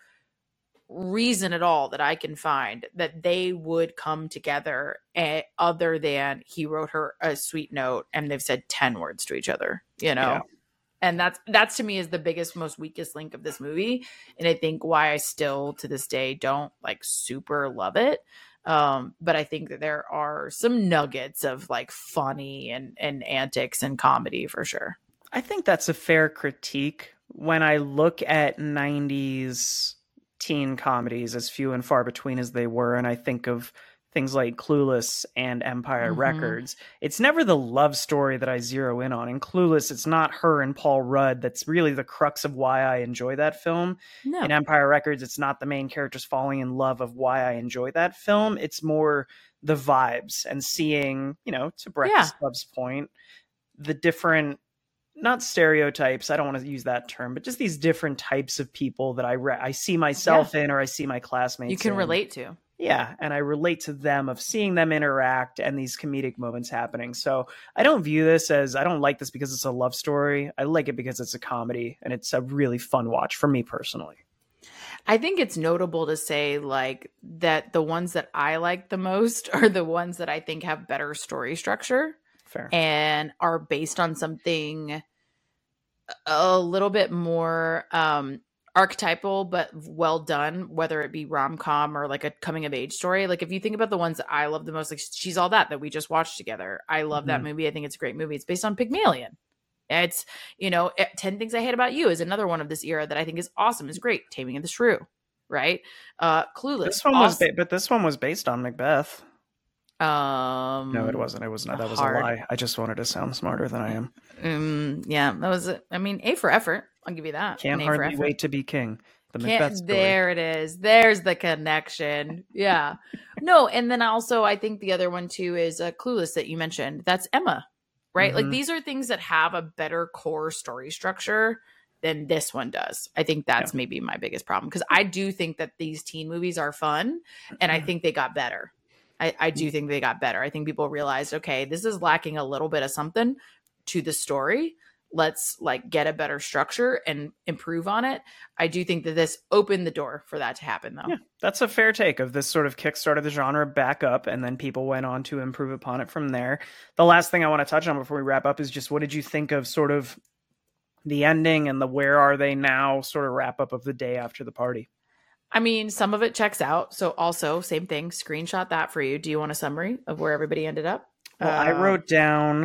reason at all that I can find that they would come together eh, other than he wrote her a sweet note and they've said ten words to each other, you know? Yeah. And that's, that's to me is the biggest, most weakest link of this movie. And I think why I still to this day don't like super love it. Um, but I think that there are some nuggets of like funny and, and antics and comedy for sure. I think that's a fair critique. When I look at nineties teen comedies, as few and far between as they were, and I think of things like Clueless and Empire Mhm. Records, it's never the love story that I zero in on. In Clueless, it's not her and Paul Rudd that's really the crux of why I enjoy that film. No. In Empire Records, it's not the main characters falling in love of why I enjoy that film. It's more the vibes and seeing, you know, to Breakfast Yeah. Club's point, the different, not stereotypes, I don't want to use that term, but just these different types of people that I re- I see myself in, or I see my classmates You can in. relate to. Yeah, and I relate to them, of seeing them interact and these comedic moments happening. So I don't view this as, I don't like this because it's a love story. I like it because it's a comedy, and it's a really fun watch for me personally. I think it's notable to say like that the ones that I like the most are the ones that I think have better story structure Fair. and are based on something a little bit more um archetypal but well done, whether it be rom-com or like a coming of age story. Like if you think about the ones that I love the most, like She's All That that we just watched together, I love that Mhm. movie. I think it's a great movie. It's based on Pygmalion. It's, you know, eh, ten Things I Hate About You is another one of this era that I think is awesome, is great. Taming of the Shrew, right? uh Clueless. This one was, awesome. ba- but this one was based on Macbeth. um No, it wasn't. It was not. That was hard. a lie. I just wanted to sound smarter than I am. um yeah, that was it. I mean, A for effort, I'll give you that. Can't An A for hardly effort. wait to be king. The Can't- Macbeth story. there it is. There's the connection. Yeah. No, and then also I think the other one too is uh, Clueless that you mentioned. That's Emma, right? Like Mhm. these are things that have a better core story structure than this one does. I think that's maybe my biggest problem, because I do think that these teen movies are fun, and I think they got better. I, I do think they got better. I think people realized, okay, this is lacking a little bit of something to the story. Let's like get a better structure and improve on it. I do think that this opened the door for that to happen, though. Yeah, that's a fair take. Of this sort of kickstarted the genre back up, and then people went on to improve upon it from there. The last thing I want to touch on before we wrap up is just, what did you think of sort of the ending and the where are they now sort of wrap up of the day after the party? I mean, some of it checks out. So also, same thing, screenshot that for you. Do you want a summary of where everybody ended up? Well, I Uh, wrote down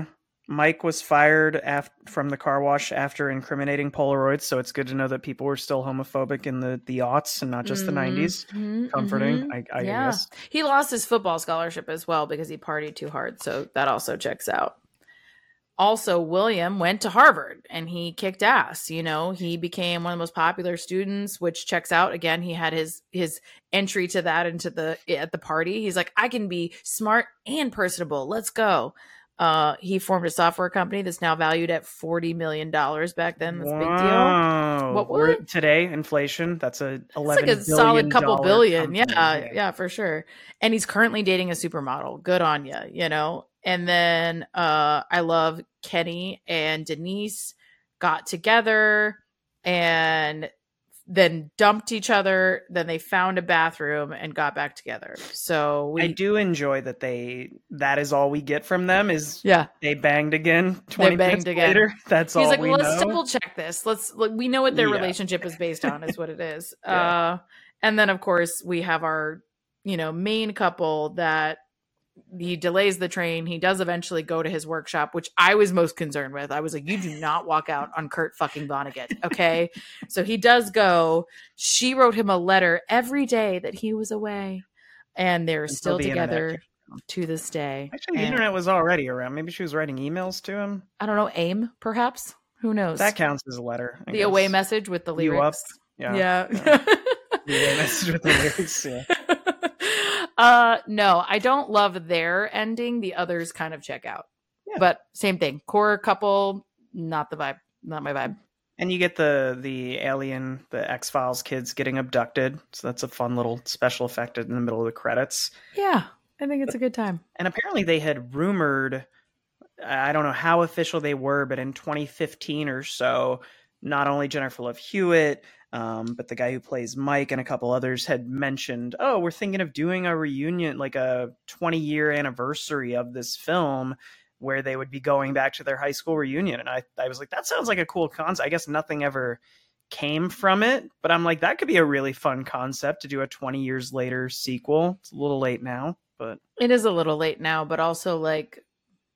Mike was fired af- from the car wash after incriminating Polaroids, so it's good to know that people were still homophobic in the, the aughts and not just the nineties. Mm-hmm, Comforting, mm-hmm. I, I yeah. guess. He lost his football scholarship as well because he partied too hard, so that also checks out. Also, William went to Harvard and he kicked ass. You know, he became one of the most popular students, which checks out. Again, he had his his entry to that into the at the party. He's like, I can be smart and personable. Let's go. Uh, he formed a software company that's now valued at forty million dollars. Back then, that's a big deal. What We're, what? today, inflation, that's a eleven It's like a solid couple billion. company. Yeah, yeah, yeah, for sure. And he's currently dating a supermodel. Good on you, you know. And then uh, I love Kenny and Denise got together and then dumped each other. Then they found a bathroom and got back together. So we, I do enjoy that they, that is all we get from them is yeah, they banged again twenty banged minutes again. later. That's He's all like, we well, know. let's double check this. Let's, like, we know what their Yeah. relationship is based on is what it is. Yeah. Uh, and then of course we have our, you know, main couple that he delays the train. He does eventually go to his workshop, which I was most concerned with. I was like, you do not walk out on Kurt fucking Vonnegut. Okay. So he does go. She wrote him a letter every day that he was away. And they're Until still the together internet to this day. Actually, the And internet was already around. Maybe she was writing emails to him. I don't know, AIM, perhaps? Who knows? That counts as a letter. I the guess. away message with the You up? lyrics. Yeah. Yeah. yeah. The away message with the lyrics. Yeah. uh no, I don't love their ending. The others kind of check out. Yeah. But same thing. Core couple, not the vibe. Not my vibe. And you get the the alien, the X-Files kids getting abducted. So that's a fun little special effect in the middle of the credits. Yeah, I think it's a good time. And apparently they had rumored, I don't know how official they were, but in twenty fifteen or so, not only Jennifer Love Hewitt, um, but the guy who plays Mike and a couple others had mentioned, oh, we're thinking of doing a reunion, like a twenty year anniversary of this film where they would be going back to their high school reunion. And I, I was like, that sounds like a cool concept. I guess nothing ever came from it, but I'm like, that could be a really fun concept to do a twenty years later sequel. It's a little late now, but It is a little late now, but also like,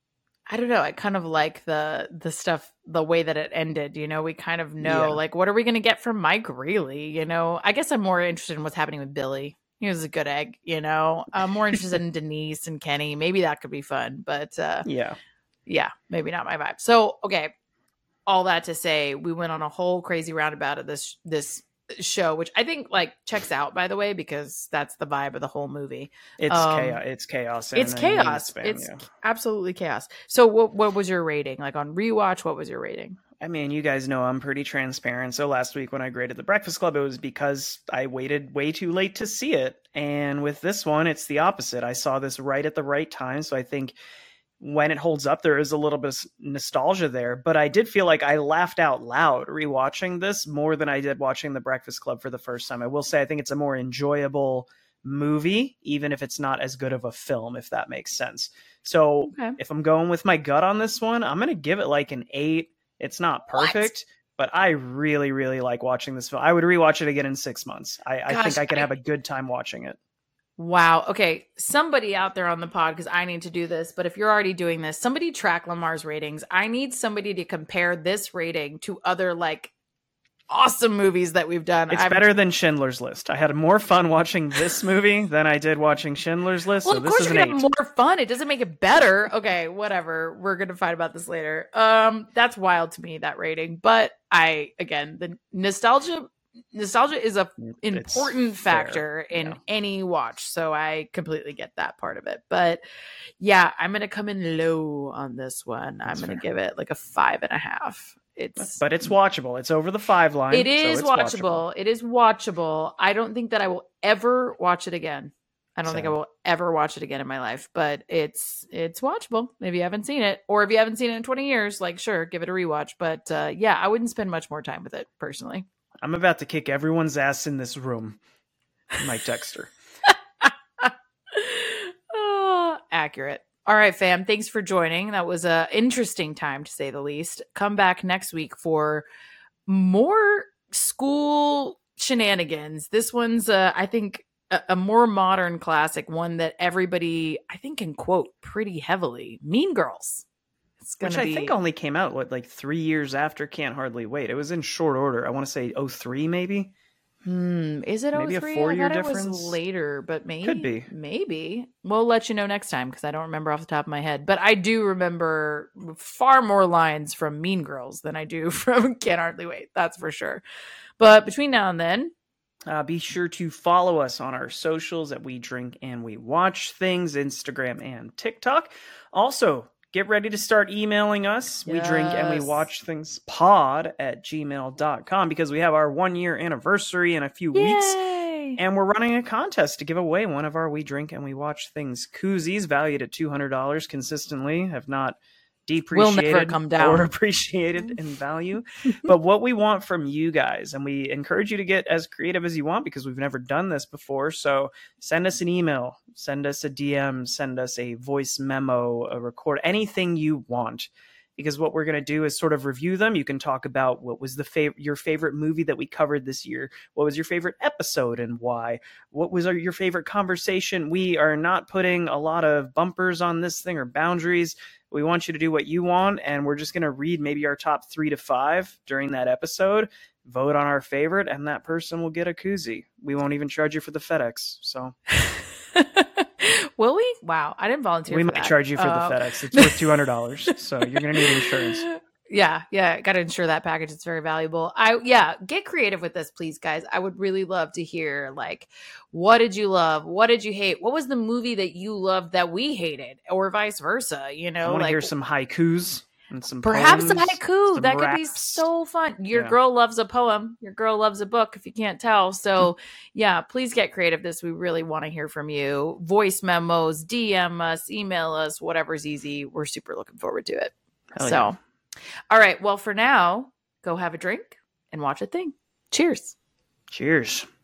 I don't know. I kind of like the the stuff, the way that it ended. You know, we kind of know, Yeah. like, what are we going to get from Mike, really? You know, I guess I'm more interested in what's happening with Billy. He was a good egg, you know. I'm more interested in Denise and Kenny. Maybe that could be fun, but uh, yeah. yeah, maybe not my vibe. So, okay, all that to say, we went on a whole crazy roundabout of this this show, which I think like checks out, by the way, because that's the vibe of the whole movie. It's Um, chaos. It's chaos. It's in a movie chaos. span, It's yeah. absolutely chaos. So, what what was your rating? Like on rewatch, what was your rating? I mean, you guys know I'm pretty transparent. So last week when I graded The Breakfast Club, it was because I waited way too late to see it. And with this one, it's the opposite. I saw this right at the right time. So I think when it holds up, there is a little bit of nostalgia there. But I did feel like I laughed out loud rewatching this more than I did watching The Breakfast Club for the first time. I will say I think it's a more enjoyable movie, even if it's not as good of a film, if that makes sense. So Okay. if I'm going with my gut on this one, I'm going to give it like an eight. It's not perfect, but I really, really like watching this film. I would rewatch it again in six months. I, I Gosh, think I could I- have a good time watching it. Wow. Okay. Somebody out there on the pod, because I need to do this, but if you're already doing this, somebody track Lamar's ratings. I need somebody to compare this rating to other like awesome movies that we've done. It's I've- better than Schindler's List. I had more fun watching this movie than I did watching Schindler's List. Well, so of this course is you're an gonna eight. have more fun. It doesn't make it better. Okay, whatever. We're gonna fight about this later. Um, that's wild to me, that rating. But I again, the nostalgia nostalgia is a It's important fair. factor in Yeah. any watch. So I completely get that part of it. But yeah, I'm gonna come in low on this one. That's I'm gonna fair. give it like a five and a half. It's But it's watchable. It's over the five line. it so is it's watchable. It is watchable. I don't think that I will ever watch it again. I don't think I Same. will ever watch it again in my life, but it's it's watchable if you haven't seen it, or if you haven't seen it in twenty years. Like, sure, give it a rewatch. But uh, yeah, I wouldn't spend much more time with it personally. I'm about to kick everyone's ass in this room. Mike Dexter. Ah, accurate. All right, fam. Thanks for joining. That was a interesting time to say the least. Come back next week for more school shenanigans. This one's, uh, I think, a, a more modern classic, one that everybody, I think, can quote pretty heavily. Mean Girls. It's gonna Which I be... think only came out, what, like three years after Can't Hardly Wait. It was in short order. I want to say oh three maybe? Hmm. Is it Maybe oh a three? four-year I thought difference? it was later, but maybe. Could be. Maybe. We'll let you know next time because I don't remember off the top of my head. But I do remember far more lines from Mean Girls than I do from Can't Hardly Wait. That's for sure. But between now and then, Uh, be sure to follow us on our socials at We Drink and We Watch Things, Instagram and TikTok. Also, get ready to start emailing us. Yes. We Drink and We Watch Things pod at gmail dot com because we have our one year anniversary in a few Yay! weeks. And we're running a contest to give away one of our We Drink and We Watch Things koozies valued at two hundred dollars consistently, have not depreciated Will never come down. or appreciated in value. But what we want from you guys, and we encourage you to get as creative as you want because we've never done this before. So send us an email, send us a D M, send us a voice memo, a record, anything you want. Because what we're going to do is sort of review them. You can talk about what was the fav- your favorite movie that we covered this year. What was your favorite episode and why? What was our, your favorite conversation? We are not putting a lot of bumpers on this thing or boundaries. We want you to do what you want, and we're just going to read maybe our top three to five during that episode, vote on our favorite, and that person will get a koozie. We won't even charge you for the FedEx. So... Will we? Wow, I didn't volunteer. We for might that. charge you for um, the FedEx. It's worth two hundred dollars, so you're going to need insurance. Yeah, yeah, got to insure that package. It's very valuable. I yeah, get creative with this, please, guys. I would really love to hear, like, what did you love? What did you hate? What was the movie that you loved that we hated, or vice versa? You know, I want to like hear some haikus and some perhaps poems, a haiku. some That could be raps. so fun. Your Yeah. girl loves a poem. Your girl loves a book, if you can't tell. So yeah, please get creative. This we really want to hear from you. Voice memos, D M us, email us, whatever's easy. We're super looking forward to it. Hell so, yeah. all right. Well, for now, go have a drink and watch a thing. Cheers. Cheers.